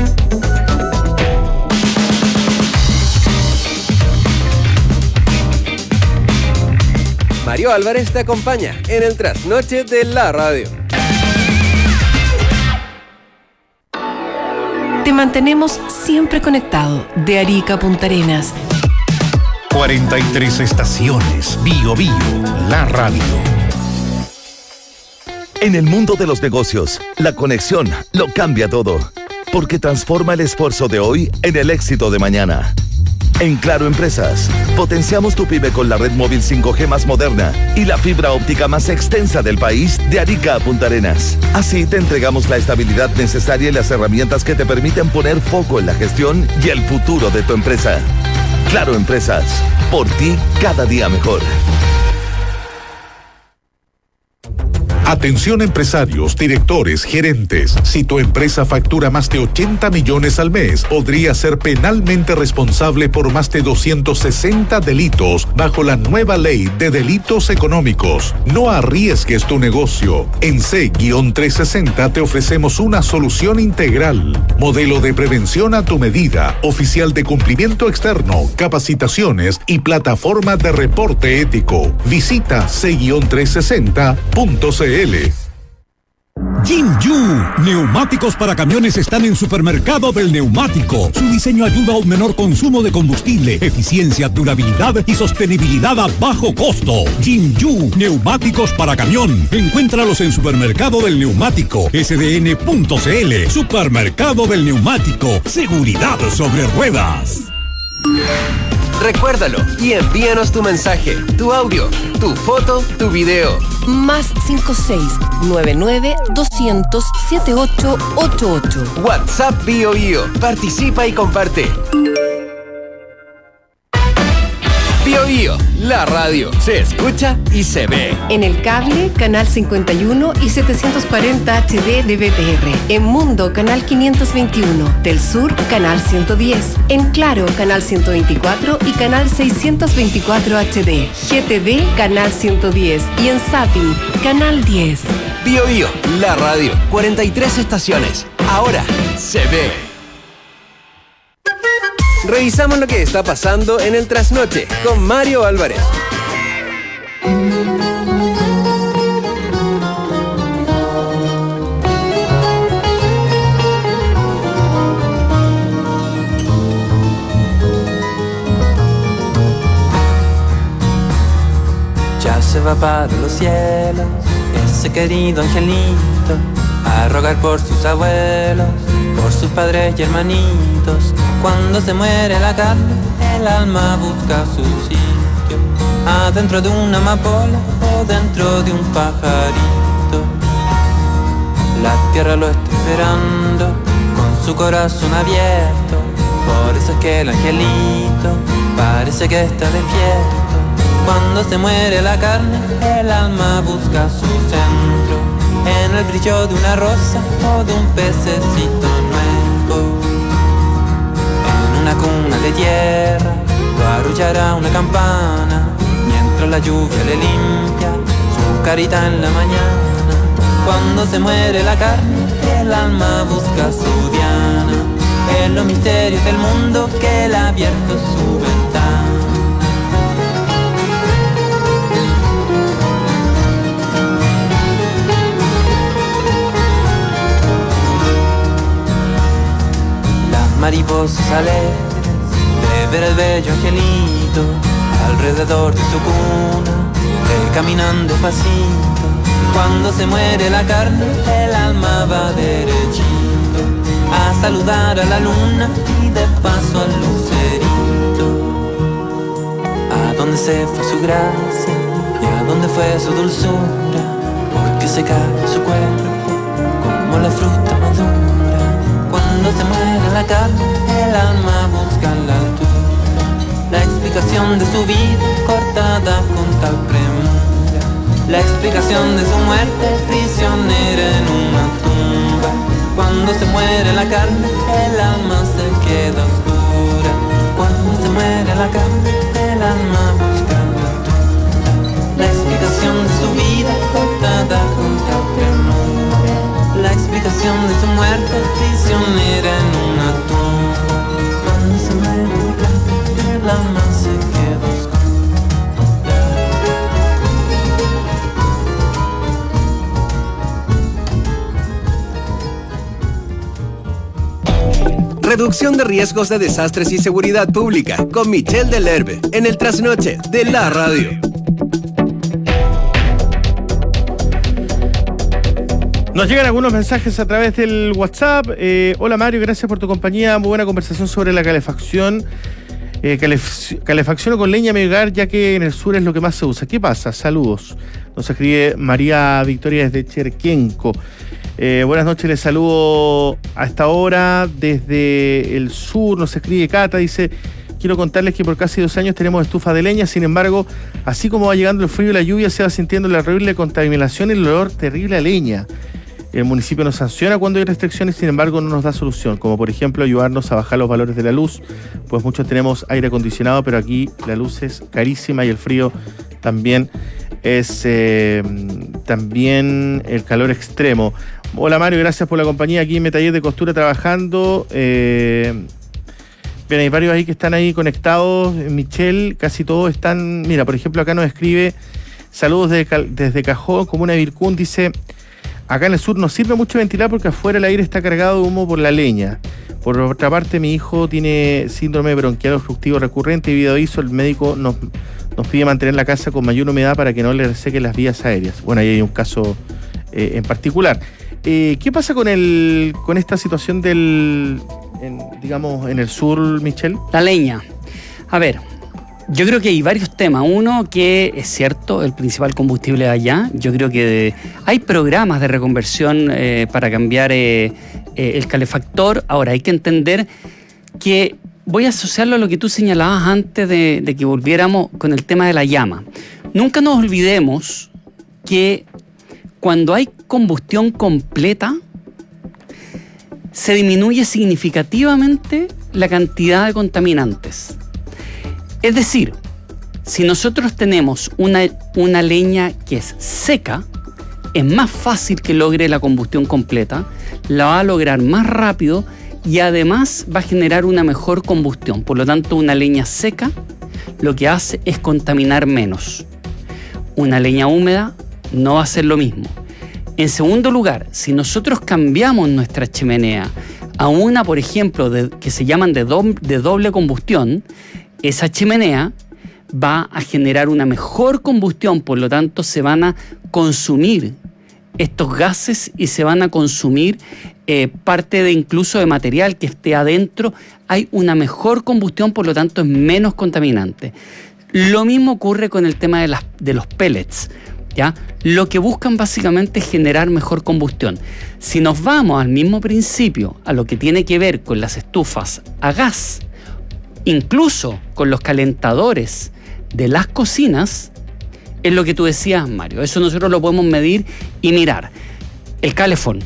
Mario Álvarez te acompaña en el trasnoche de la radio. Te mantenemos siempre conectado de Arica a Punta Arenas. cuarenta y tres estaciones. Bio Bio, la radio. En el mundo de los negocios, la conexión lo cambia todo, porque transforma el esfuerzo de hoy en el éxito de mañana. En Claro Empresas, potenciamos tu pyme con la red móvil cinco G más moderna y la fibra óptica más extensa del país de Arica a Punta Arenas. Así te entregamos la estabilidad necesaria y las herramientas que te permiten poner foco en la gestión y el futuro de tu empresa. Claro Empresas, por ti cada día mejor. Atención empresarios, directores, gerentes. Si tu empresa factura más de ochenta millones al mes, podría ser penalmente responsable por más de doscientos sesenta delitos bajo la nueva ley de delitos económicos. No arriesgues tu negocio. En C trescientos sesenta te ofrecemos una solución integral. Modelo de prevención a tu medida, oficial de cumplimiento externo, capacitaciones y plataforma de reporte ético. Visita C trescientos sesenta punto c l. Jinju, neumáticos para camiones están en Supermercado del Neumático. Su diseño ayuda a un menor consumo de combustible, eficiencia, durabilidad y sostenibilidad a bajo costo. Jinju, neumáticos para camión. Encuéntralos en Supermercado del Neumático, S D N punto c l. Supermercado del Neumático, seguridad sobre ruedas. Recuérdalo y envíanos tu mensaje, tu audio, tu foto, tu video. Más cinco seis nueve nueve doscientos setenta y ocho ochenta y ocho. WhatsApp Bio Bio. Participa y comparte. Bio Bio, la radio. Se escucha y se ve. En el cable, canal cincuenta y uno y setecientos cuarenta H D de B T R. En Mundo, canal quinientos veintiuno. Del Sur, canal ciento diez. En Claro, canal ciento veinticuatro y canal seiscientos veinticuatro H D. G T V, canal ciento diez. Y en Zapping, canal diez. Bio Bio, la radio. cuarenta y tres estaciones. Ahora se ve. Revisamos lo que está pasando en el trasnoche con Mario Álvarez. va para los cielos, ese querido angelito, a rogar por sus abuelos, por sus padres y hermanitos. Cuando se muere la carne, el alma busca su sitio, adentro de una amapola o dentro de un pajarito. La tierra lo está esperando con su corazón abierto, por eso es que el angelito parece que está despierto. Cuando se muere la carne, el alma busca su centro, en el brillo de una rosa o de un pececito nuevo. En una cuna de tierra lo arrullará una campana, mientras la lluvia le limpia su carita en la mañana. Cuando se muere la carne, el alma busca su diana, en los misterios del mundo que él ha abierto su ventana. Las mariposas alegres de ver el bello angelito alrededor de su cuna, de caminando despacito. Cuando se muere la carne, el alma va derechito a saludar a la luna y de paso al lucerito. A dónde se fue su gracia y a dónde fue su dulzura, porque se cae su cuerpo como la fruta madura. Cuando se muere la carne, el alma busca la altura, la explicación de su vida cortada con tal premura, la explicación de su muerte prisionera en una tumba. Cuando se muere la carne, el alma se queda oscura. Cuando se muere la carne, el alma busca la altura, la explicación de su vida cortada con tal premura, la explicación de su muerte prisionera en una tumba. Cuando se muere la carne, el alma se queda oscura. Reducción de riesgos de desastres y seguridad pública con Michelle Delerbe en el trasnoche de la radio. Nos llegan algunos mensajes a través del WhatsApp. Eh, hola Mario, gracias por tu compañía. Muy buena conversación sobre la calefacción. Eh, calef calefacción con leña en mi hogar, ya que en el sur es lo que más se usa. ¿Qué pasa? Saludos. Nos escribe María Victoria desde Cherquenco. Eh, buenas noches, les saludo a esta hora desde el sur. Nos escribe Cata, dice: quiero contarles que por casi dos años tenemos estufa de leña. Sin embargo, así como va llegando el frío y la lluvia, se va sintiendo la horrible contaminación y el olor terrible a leña. El municipio nos sanciona cuando hay restricciones, sin embargo no nos da solución, como por ejemplo ayudarnos a bajar los valores de la luz, pues muchos tenemos aire acondicionado, pero aquí la luz es carísima y el frío también es eh, también el calor extremo. Hola Mario, gracias por la compañía aquí en mi taller de costura trabajando. Eh, bien, hay varios ahí que están ahí conectados. Michelle, casi todos están. Mira, por ejemplo, acá nos escribe: saludos desde, desde Cajón, comuna de Vircún. Dice: acá en el sur nos sirve mucho ventilar porque afuera el aire está cargado de humo por la leña. Por otra parte, mi hijo tiene síndrome bronquial obstructivo recurrente y debido a eso el médico nos, nos pide mantener la casa con mayor humedad para que no le resequen las vías aéreas. Bueno, ahí hay un caso eh, en particular. Eh, ¿Qué pasa con el con esta situación del, en, digamos, en el sur, Michelle? La leña. A ver, yo creo que hay varios temas. Uno, que es cierto, el principal combustible es allá. Yo creo que de, hay programas de reconversión eh, para cambiar eh, eh, el calefactor. Ahora, hay que entender que voy a asociarlo a lo que tú señalabas antes de, de que volviéramos con el tema de la llama. Nunca nos olvidemos que cuando hay combustión completa, se disminuye significativamente la cantidad de contaminantes. Es decir, si nosotros tenemos una, una leña que es seca, es más fácil que logre la combustión completa, la va a lograr más rápido y además va a generar una mejor combustión. Por lo tanto, una leña seca lo que hace es contaminar menos. Una leña húmeda no va a hacer lo mismo. En segundo lugar, si nosotros cambiamos nuestra chimenea a una, por ejemplo, de, que se llaman de, do, de doble combustión, esa chimenea va a generar una mejor combustión, por lo tanto se van a consumir estos gases y se van a consumir eh, parte de incluso de material que esté adentro. Hay una mejor combustión, por lo tanto es menos contaminante. Lo mismo ocurre con el tema de, las, de los pellets, ¿ya? Lo que buscan básicamente es generar mejor combustión. Si nos vamos al mismo principio, a lo que tiene que ver con las estufas a gas, incluso con los calentadores de las cocinas, es lo que tú decías, Mario. Eso nosotros lo podemos medir y mirar. El calefón.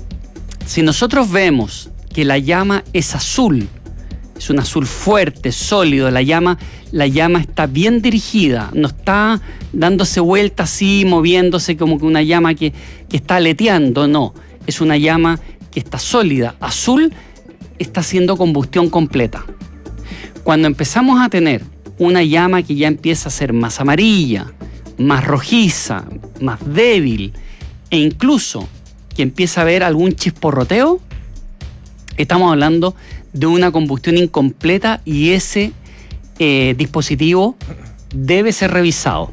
Si nosotros vemos que la llama es azul, es un azul fuerte, sólido, la llama, la llama está bien dirigida, no está dándose vuelta así, moviéndose como que una llama que, que está aleteando, no. Es una llama que está sólida. Azul está haciendo combustión completa. Cuando empezamos a tener una llama que ya empieza a ser más amarilla, más rojiza, más débil, e incluso que empieza a haber algún chisporroteo, estamos hablando de una combustión incompleta y ese eh, dispositivo debe ser revisado,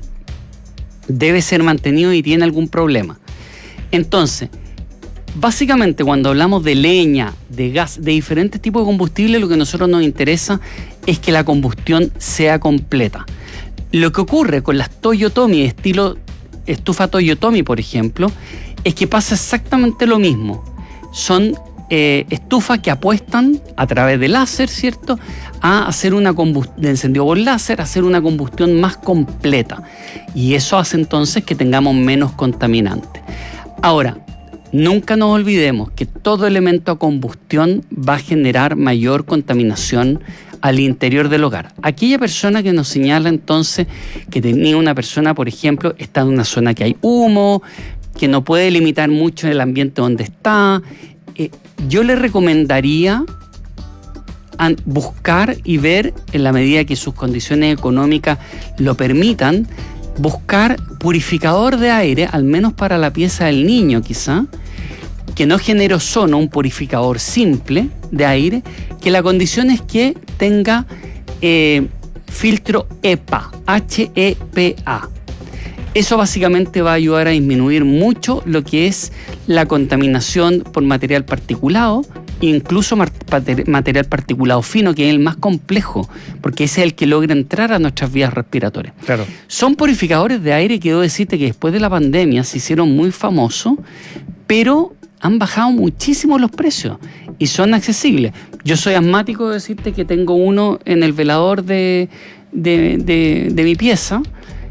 debe ser mantenido y tiene algún problema. Entonces, básicamente cuando hablamos de leña, de gas, de diferentes tipos de combustible, lo que a nosotros nos interesa es que la combustión sea completa. Lo que ocurre con las Toyotomi, estilo estufa Toyotomi, por ejemplo, es que pasa exactamente lo mismo. Son eh, estufas que apuestan a través de láser, ¿cierto?, a hacer una combustión, de encendido por láser, a hacer una combustión más completa. Y eso hace entonces que tengamos menos contaminantes. Ahora, nunca nos olvidemos que todo elemento a combustión va a generar mayor contaminación al interior del hogar. Aquella persona que nos señala entonces que tenía una persona, por ejemplo, está en una zona que hay humo, que no puede limitar mucho el ambiente donde está, eh, yo le recomendaría buscar y ver, en la medida que sus condiciones económicas lo permitan, buscar purificador de aire, al menos para la pieza del niño quizá, que no genere ozono, un purificador simple de aire, que la condición es que tenga eh, filtro E P A, H E P A. Eso básicamente va a ayudar a disminuir mucho lo que es la contaminación por material particulado, incluso material particulado fino, que es el más complejo, porque ese es el que logra entrar a nuestras vías respiratorias. Claro. Son purificadores de aire que debo decirte que después de la pandemia se hicieron muy famosos, pero han bajado muchísimo los precios y son accesibles. Yo soy asmático de decirte que tengo uno en el velador de, de, de, de mi pieza,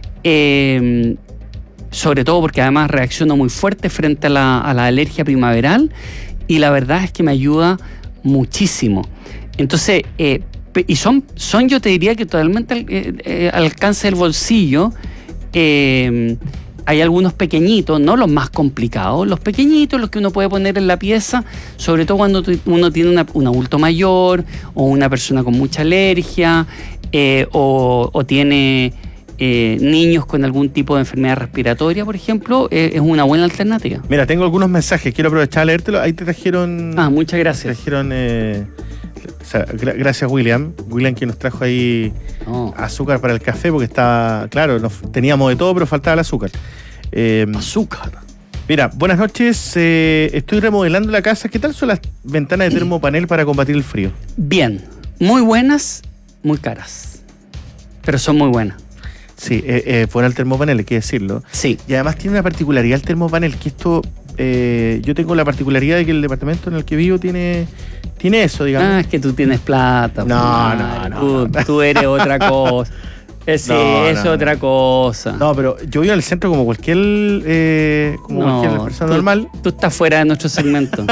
eh, sobre todo porque además reacciono muy fuerte frente a la, a la alergia primaveral, y la verdad es que me ayuda muchísimo. Entonces, eh, y son, son, yo te diría que totalmente al, eh, al alcance del bolsillo. eh, Hay algunos pequeñitos, no los más complicados, los pequeñitos, los que uno puede poner en la pieza, sobre todo cuando uno tiene una, un adulto mayor o una persona con mucha alergia eh, o, o tiene eh, niños con algún tipo de enfermedad respiratoria, por ejemplo, eh, es una buena alternativa. Mira, tengo algunos mensajes, quiero aprovechar a leértelo. Ahí te trajeron... Ah, muchas gracias. Te trajeron... Eh, o sea, gra- gracias, William. William, que nos trajo ahí oh. azúcar para el café, porque estaba... Claro, nos, teníamos de todo, pero faltaba el azúcar. Eh, azúcar. Mira, buenas noches. Eh, estoy remodelando la casa. ¿Qué tal son las ventanas de termopanel para combatir el frío? Bien. Muy buenas, muy caras. Pero son muy buenas. Sí, eh, eh, fuera el termopanel, hay que decirlo. Sí. Y además tiene una particularidad el termopanel, que esto... Eh, yo tengo la particularidad de que el departamento en el que vivo tiene... Tiene eso, digamos. Ah, es que tú tienes plata. No, no, no. Tú, no. tú eres otra cosa. Sí, no, es no, otra no. cosa. No, pero yo vivo en el centro como cualquier eh, como no, cualquier persona tú, normal. Tú estás fuera de nuestro segmento.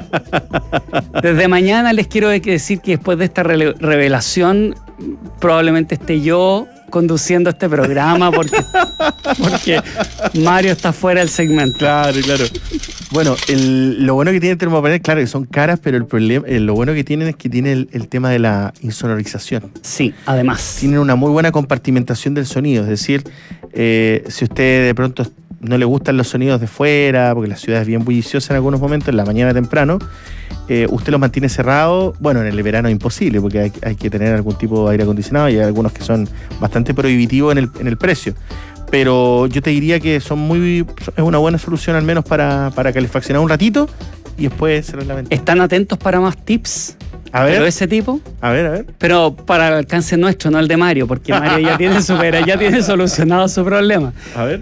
Desde mañana les quiero decir que después de esta re- revelación probablemente esté yo conduciendo este programa porque, porque Mario está fuera del segmento. Claro, claro. Bueno, el, lo bueno que tiene el termopanel, claro que son caras, pero el problema, eh, lo bueno que tienen es que tiene el, el tema de la insonorización. Sí, además. Tienen una muy buena compartimentación del sonido, es decir, eh, si usted de pronto no le gustan los sonidos de fuera, porque la ciudad es bien bulliciosa en algunos momentos, en la mañana temprano, eh, usted los mantiene cerrados. Bueno, en el verano es imposible, porque hay, hay que tener algún tipo de aire acondicionado, y hay algunos que son bastante prohibitivos en el, en el precio. Pero yo te diría que son muy es una buena solución al menos para, para calefaccionar un ratito y después cerrar la ventana. ¿Están atentos para más tips? A ver. ¿Pero ese tipo? A ver, a ver. Pero para el alcance nuestro, no el de Mario, porque Mario ya tiene, supera, ya tiene solucionado su problema. A ver.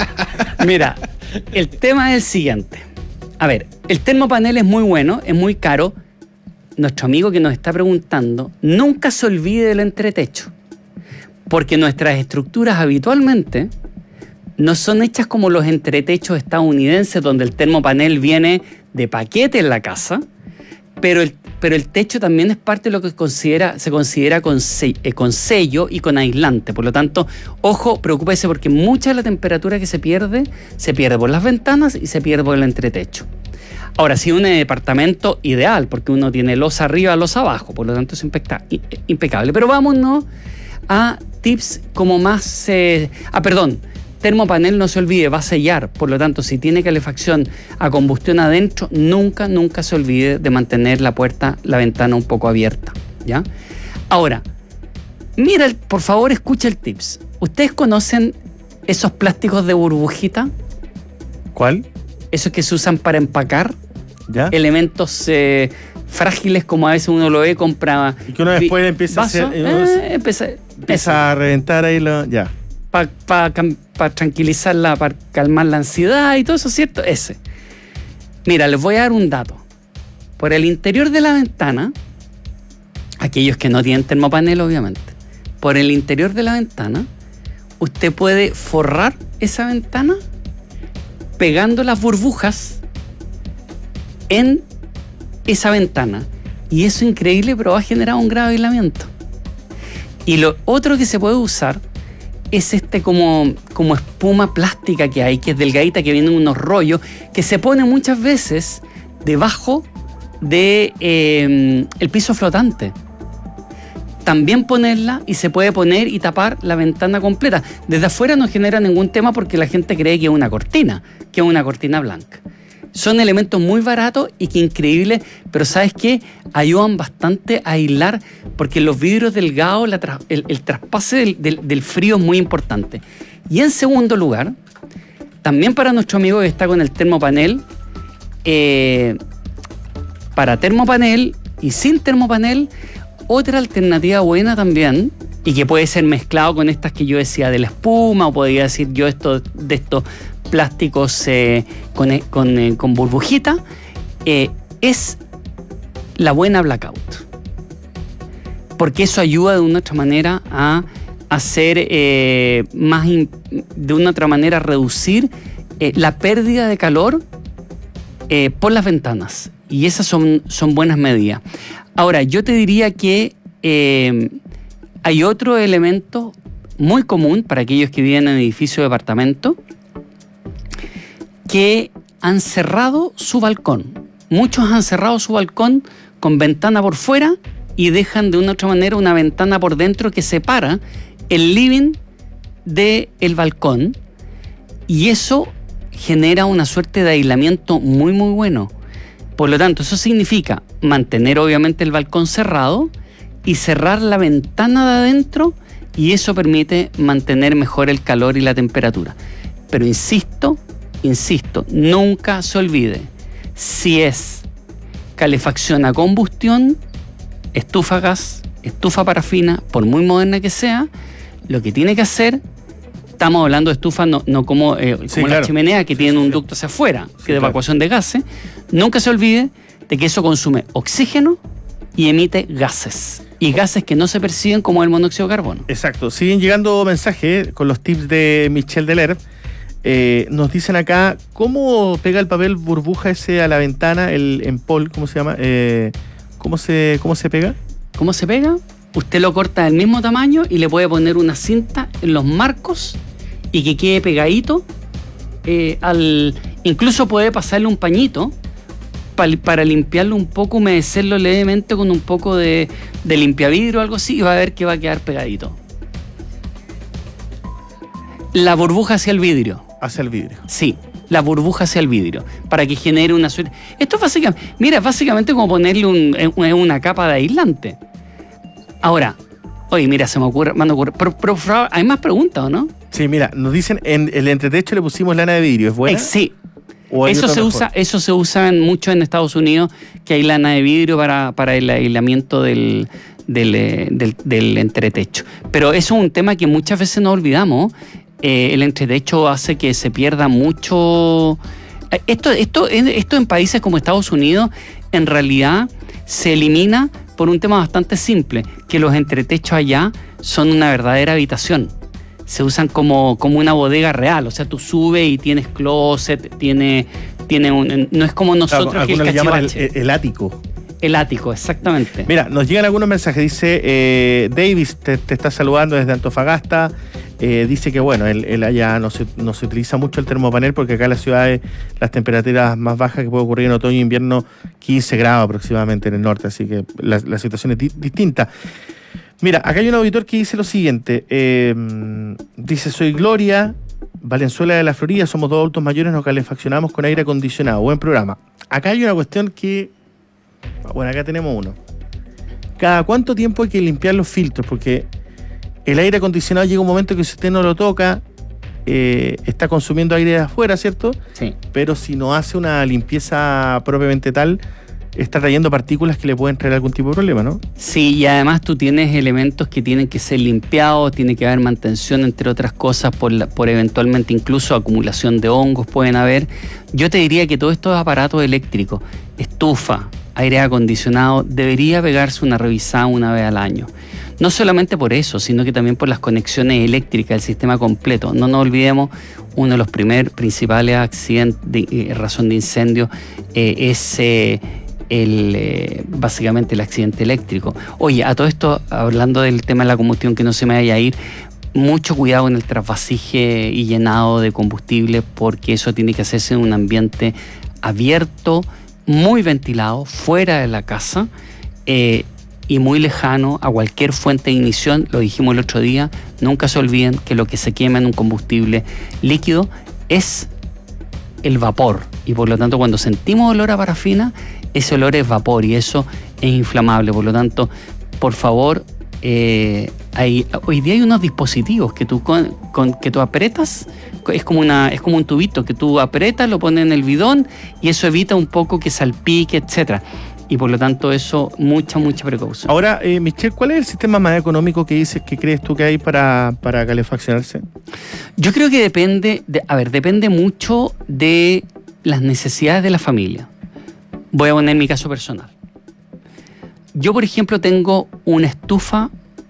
Mira, el tema es el siguiente. A ver, el termopanel es muy bueno, es muy caro. Nuestro amigo que nos está preguntando, nunca se olvide del entretecho. Porque nuestras estructuras habitualmente no son hechas como los entretechos estadounidenses, donde el termopanel viene de paquete en la casa, pero el, pero el techo también es parte de lo que se considera, se considera con, se, eh, con sello y con aislante. Por lo tanto, ojo, preocúpese, porque mucha de la temperatura que se pierde, se pierde por las ventanas y se pierde por el entretecho. Ahora, si un departamento ideal, porque uno tiene losa arriba, losa abajo, por lo tanto es impecta, impecable. Pero vámonos a tips como más... Eh, ah, perdón, termopanel, no se olvide, va a sellar. Por lo tanto, si tiene calefacción a combustión adentro, nunca, nunca se olvide de mantener la puerta, la ventana un poco abierta, ¿ya? Ahora, mira, el, por favor, escucha el tips. ¿Ustedes conocen esos plásticos de burbujita? ¿Cuál? Esos que se usan para empacar. ¿Ya? Elementos... Eh, frágiles, como a veces uno lo ve, compra... Y que uno después empieza vaso, a hacer... Eh, empieza empieza a reventar ahí lo... Ya. Para pa, pa tranquilizarla, para calmar la ansiedad y todo eso, ¿cierto? Ese. Mira, les voy a dar un dato. Por el interior de la ventana, aquellos que no tienen termopanel, obviamente, por el interior de la ventana, usted puede forrar esa ventana pegando las burbujas en esa ventana, y eso es increíble, pero va a generar un grave aislamiento. Y lo otro que se puede usar es este como, como espuma plástica que hay, que es delgadita, que viene en unos rollos, que se pone muchas veces debajo de eh, el piso flotante. También ponerla, y se puede poner y tapar la ventana completa. Desde afuera no genera ningún tema, porque la gente cree que es una cortina, que es una cortina blanca. Son elementos muy baratos y que increíbles, pero ¿sabes qué? Ayudan bastante a aislar, porque los vidrios delgados, la tra el, el traspase del, del, del frío es muy importante. Y en segundo lugar, también para nuestro amigo que está con el termopanel, eh, para termopanel y sin termopanel, otra alternativa buena también, y que puede ser mezclado con estas que yo decía de la espuma, o podría decir yo esto de estos plásticos eh, con, con, eh, con burbujita, eh, es la buena blackout. Porque eso ayuda de una otra manera a hacer eh, más, in, de una otra manera a reducir eh, la pérdida de calor eh, por las ventanas. Y esas son, son buenas medidas. Ahora, yo te diría que eh, hay otro elemento muy común para aquellos que viven en edificios de departamento, que han cerrado su balcón. Muchos han cerrado su balcón con ventana por fuera y dejan de una otra manera una ventana por dentro que separa el living del balcón, y eso genera una suerte de aislamiento muy muy bueno. Por lo tanto, eso significa mantener obviamente el balcón cerrado y cerrar la ventana de adentro, y eso permite mantener mejor el calor y la temperatura. Pero insisto, Insisto, nunca se olvide, si es calefacción a combustión, estufa a gas, estufa parafina, por muy moderna que sea, lo que tiene que hacer, estamos hablando de estufa no, no como, eh, como sí, la claro. chimenea, que tienen un ducto hacia afuera, sí, que de evacuación claro. de gases, nunca se olvide de que eso consume oxígeno y emite gases. Y gases que no se perciben, como el monóxido de carbono. Exacto. Siguen llegando mensajes con los tips de Michelle Delerve. Eh, nos dicen acá, ¿cómo pega el papel burbuja ese a la ventana, el empol, ¿cómo se llama? Eh, ¿cómo se, cómo se pega? ¿Cómo se pega? Usted lo corta del mismo tamaño y le puede poner una cinta en los marcos y que quede pegadito. Eh, al, incluso puede pasarle un pañito pa, para limpiarlo un poco, humedecerlo levemente con un poco de, de limpiavidrio o algo así, y va a ver que va a quedar pegadito. La burbuja hacia el vidrio. hacia el vidrio. Sí, la burbuja hacia el vidrio, para que genere una suerte. Esto es básicamente, mira, es básicamente como ponerle un, una capa de aislante. Ahora, oye, mira, se me ocurre, me ocurre pero, pero, pero hay más preguntas, ¿o no? Sí, mira, nos dicen, en el entretecho le pusimos lana de vidrio, ¿es buena? Eh, sí. Eso se, usa, eso se usa en, mucho en Estados Unidos, que hay lana de vidrio para, para el aislamiento del, del, del, del entretecho. Pero eso es un tema que muchas veces nos olvidamos. Eh, el entretecho hace que se pierda mucho. Esto, esto, esto en países como Estados Unidos, en realidad se elimina por un tema bastante simple, que los entretechos allá son una verdadera habitación. Se usan como, como una bodega real, o sea, tú subes y tienes closet, tiene, tiene un, no es como nosotros, claro, que el el llaman el, el ático. El ático, exactamente. Mira, nos llegan algunos mensajes, dice eh, Davis te, te está saludando desde Antofagasta, eh, dice que bueno, él, él allá no se, no se utiliza mucho el termopanel porque acá en las ciudades las temperaturas más bajas que puede ocurrir en otoño e invierno, quince grados aproximadamente en el norte, así que la, la situación es di- distinta. Mira, acá hay un auditor que dice lo siguiente, eh, dice, soy Gloria, Valenzuela de la Florida, somos dos adultos mayores, nos calefaccionamos con aire acondicionado, buen programa. Acá hay una cuestión que, bueno, acá tenemos uno. ¿Cada cuánto tiempo hay que limpiar los filtros? Porque el aire acondicionado llega un momento que si usted no lo toca, eh, está consumiendo aire de afuera, ¿cierto? Sí. Pero si no hace una limpieza propiamente tal, está trayendo partículas que le pueden traer algún tipo de problema, ¿no? Sí, y además tú tienes elementos que tienen que ser limpiados, tiene que haber mantención, entre otras cosas, por, la, por eventualmente incluso acumulación de hongos pueden haber. Yo te diría que todos estos aparatos eléctricos, estufa, aire acondicionado, debería pegarse una revisada una vez al año. No solamente por eso, sino que también por las conexiones eléctricas del sistema completo. No nos olvidemos, uno de los primeros principales accidentes, de, eh, razón de incendio, eh, es... Eh, El, eh, básicamente el accidente eléctrico. Oye, a todo esto, hablando del tema de la combustión, que no se me vaya a ir, mucho cuidado en el trasvasije y llenado de combustible, porque eso tiene que hacerse en un ambiente abierto, muy ventilado, fuera de la casa, eh, y muy lejano a cualquier fuente de ignición. Lo dijimos el otro día, nunca se olviden que lo que se quema en un combustible líquido es el vapor, y por lo tanto cuando sentimos olor a parafina, ese olor es vapor y eso es inflamable. Por lo tanto, por favor, eh, hay, hoy día hay unos dispositivos que tú, con, con, que tú apretas, es como, una, es como un tubito que tú apretas, lo pones en el bidón y eso evita un poco que salpique, etcétera. Y por lo tanto eso, mucha, mucha precaución. Ahora, eh, Michelle, ¿cuál es el sistema más económico que dices que crees tú que hay para, para calefaccionarse? Yo creo que depende, de, a ver, depende mucho de las necesidades de la familia. Voy a poner mi caso personal. Yo, por ejemplo, tengo una estufa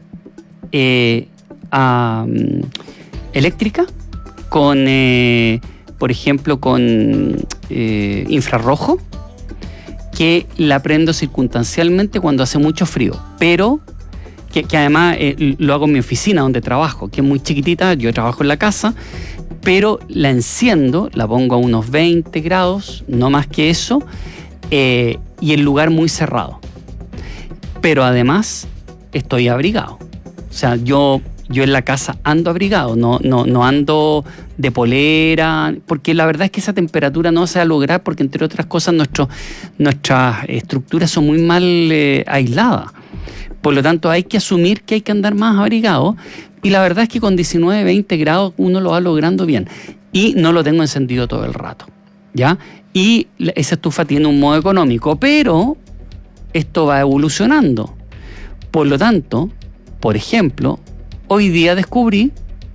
eh, um, eléctrica con, eh, por ejemplo, con eh, infrarrojo, que la prendo circunstancialmente cuando hace mucho frío, pero que, que además eh, lo hago en mi oficina donde trabajo, que es muy chiquitita, yo trabajo en la casa, pero la enciendo, la pongo a unos veinte grados, no más que eso, eh, y el lugar muy cerrado. Pero además estoy abrigado. O sea, yo, yo en la casa ando abrigado, no, no, no ando de polera, porque la verdad es que esa temperatura no se va a lograr porque, entre otras cosas, nuestro, nuestras estructuras son muy mal eh, aisladas. Por lo tanto, hay que asumir que hay que andar más abrigado, y la verdad es que con diecinueve, veinte grados uno lo va logrando bien. Y no lo tengo encendido todo el rato, ¿ya? Y esa estufa tiene un modo económico, pero esto va evolucionando. Por lo tanto, por ejemplo, hoy día descubrí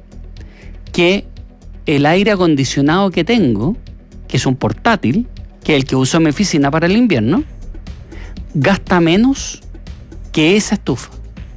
que el aire acondicionado que tengo, que es un portátil, que es el que uso en mi oficina para el invierno, gasta menos que esa estufa.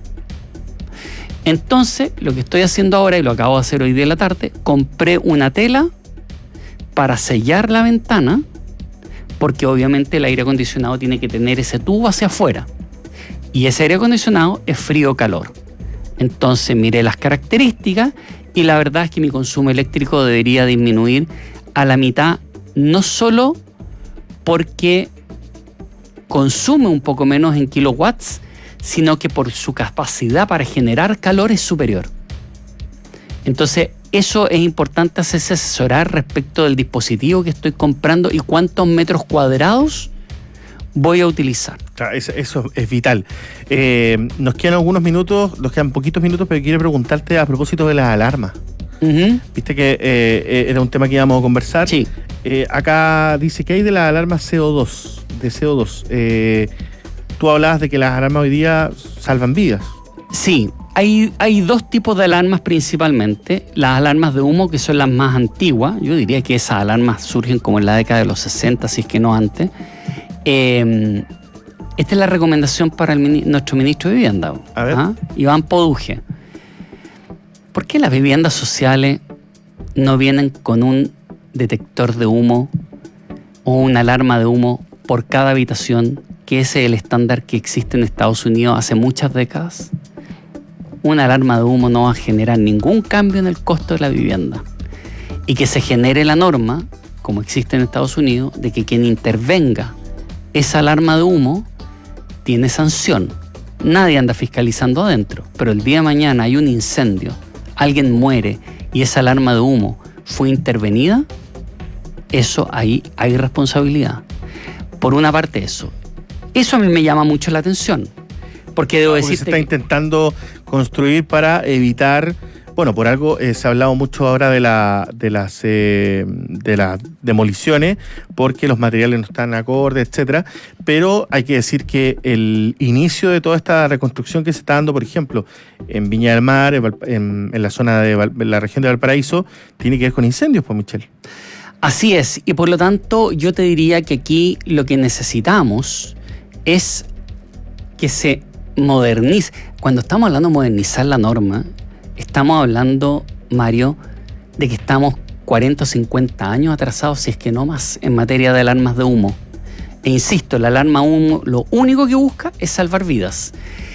Entonces, lo que estoy haciendo ahora, y lo acabo de hacer hoy día en la tarde, compré una tela para sellar la ventana, porque obviamente el aire acondicionado tiene que tener ese tubo hacia afuera. Y ese aire acondicionado es frío-calor. Entonces miré las características y la verdad es que mi consumo eléctrico debería disminuir a la mitad, no solo porque consume un poco menos en kilowatts, sino que por su capacidad para generar calor es superior. Entonces, eso es importante hacerse asesorar respecto del dispositivo que estoy comprando y cuántos metros cuadrados voy a utilizar. Claro, eso, eso es vital. Eh, nos quedan algunos minutos, nos quedan poquitos minutos, pero quiero preguntarte a propósito de las alarmas. Uh-huh. Viste que eh, era un tema que íbamos a conversar. Sí. Eh, acá dice que hay de las alarmas C O dos, de C O dos. Eh, tú hablabas de que las alarmas hoy día salvan vidas. Sí, hay, hay dos tipos de alarmas principalmente. Las alarmas de humo, que son las más antiguas. Yo diría que esas alarmas surgen como en la década de los sesenta, si es que no antes. Eh, esta es la recomendación para el, nuestro ministro de Vivienda, a ver. ¿ah? Iván Poduje. ¿Por qué las viviendas sociales no vienen con un detector de humo o una alarma de humo por cada habitación, que ese es el estándar que existe en Estados Unidos hace muchas décadas? Una alarma de humo no va a generar ningún cambio en el costo de la vivienda. Y que se genere la norma, como existe en Estados Unidos, de que quien intervenga esa alarma de humo tiene sanción. Nadie anda fiscalizando adentro, pero el día de mañana hay un incendio, alguien muere y esa alarma de humo fue intervenida, eso ahí hay responsabilidad. Por una parte eso. Eso a mí me llama mucho la atención, porque debo decir se está intentando construir para evitar, bueno, por algo eh, se ha hablado mucho ahora de la de las eh, de las demoliciones, porque los materiales no están acordes, etcétera. Pero hay que decir que el inicio de toda esta reconstrucción que se está dando, por ejemplo, en Viña del Mar, en, en la zona de Val, en la región de Valparaíso, tiene que ver con incendios, pues, Michelle. Así es, y por lo tanto yo te diría que aquí lo que necesitamos es que se modernice. Cuando estamos hablando de modernizar la norma, estamos hablando, Mario, de que estamos cuarenta o cincuenta años atrasados, si es que no más, en materia de alarmas de humo. E insisto, la alarma humo lo único que busca es salvar vidas.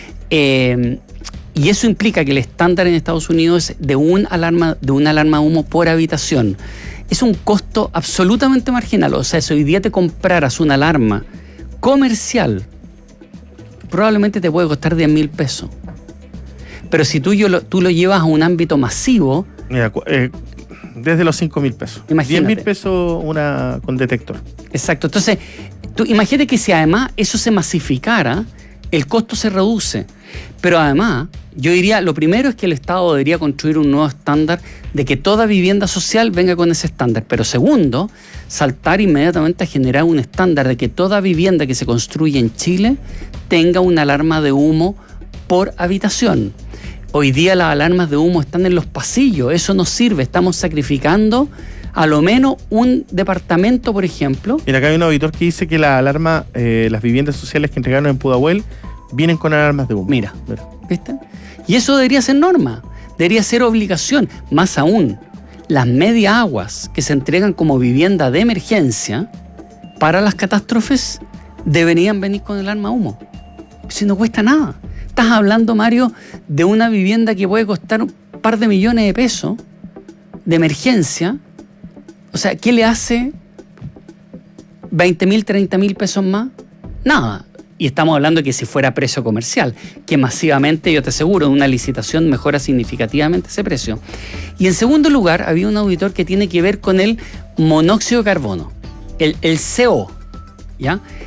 Eh, y eso implica que el estándar en Estados Unidos es de, un alarma, de una alarma de humo por habitación. Es un costo absolutamente marginal. O sea, si hoy día te compraras una alarma comercial, probablemente te puede costar diez mil pesos. Pero si tú, yo lo, tú lo llevas a un ámbito masivo... Mira, eh, desde los cinco mil pesos. Imagínate. diez mil pesos una con detector. Exacto. Entonces, tú imagínate que si además eso se masificara, el costo se reduce. Pero además, yo diría, lo primero es que el Estado debería construir un nuevo estándar de que toda vivienda social venga con ese estándar. Pero segundo, saltar inmediatamente a generar un estándar de que toda vivienda que se construye en Chile tenga una alarma de humo por habitación. Hoy día las alarmas de humo están en los pasillos, eso no sirve, estamos sacrificando a lo menos un departamento, por ejemplo. Mira, acá hay un auditor que dice que la alarma, eh, las viviendas sociales que entregaron en Pudahuel vienen con alarmas de humo. Mira, ¿viste? Y eso debería ser norma, debería ser obligación. Más aún, las media aguas que se entregan como vivienda de emergencia para las catástrofes deberían venir con el alarma humo. Si no cuesta nada. Estás hablando, Mario, de una vivienda que puede costar un par de millones de pesos de emergencia. O sea, ¿qué le hace veinte mil, treinta mil pesos más? Nada. Y estamos hablando de que si fuera precio comercial, que masivamente, yo te aseguro, en una licitación mejora significativamente ese precio. Y en segundo lugar, había un auditor que tiene que ver con el monóxido de carbono, el, el C O, ¿ya?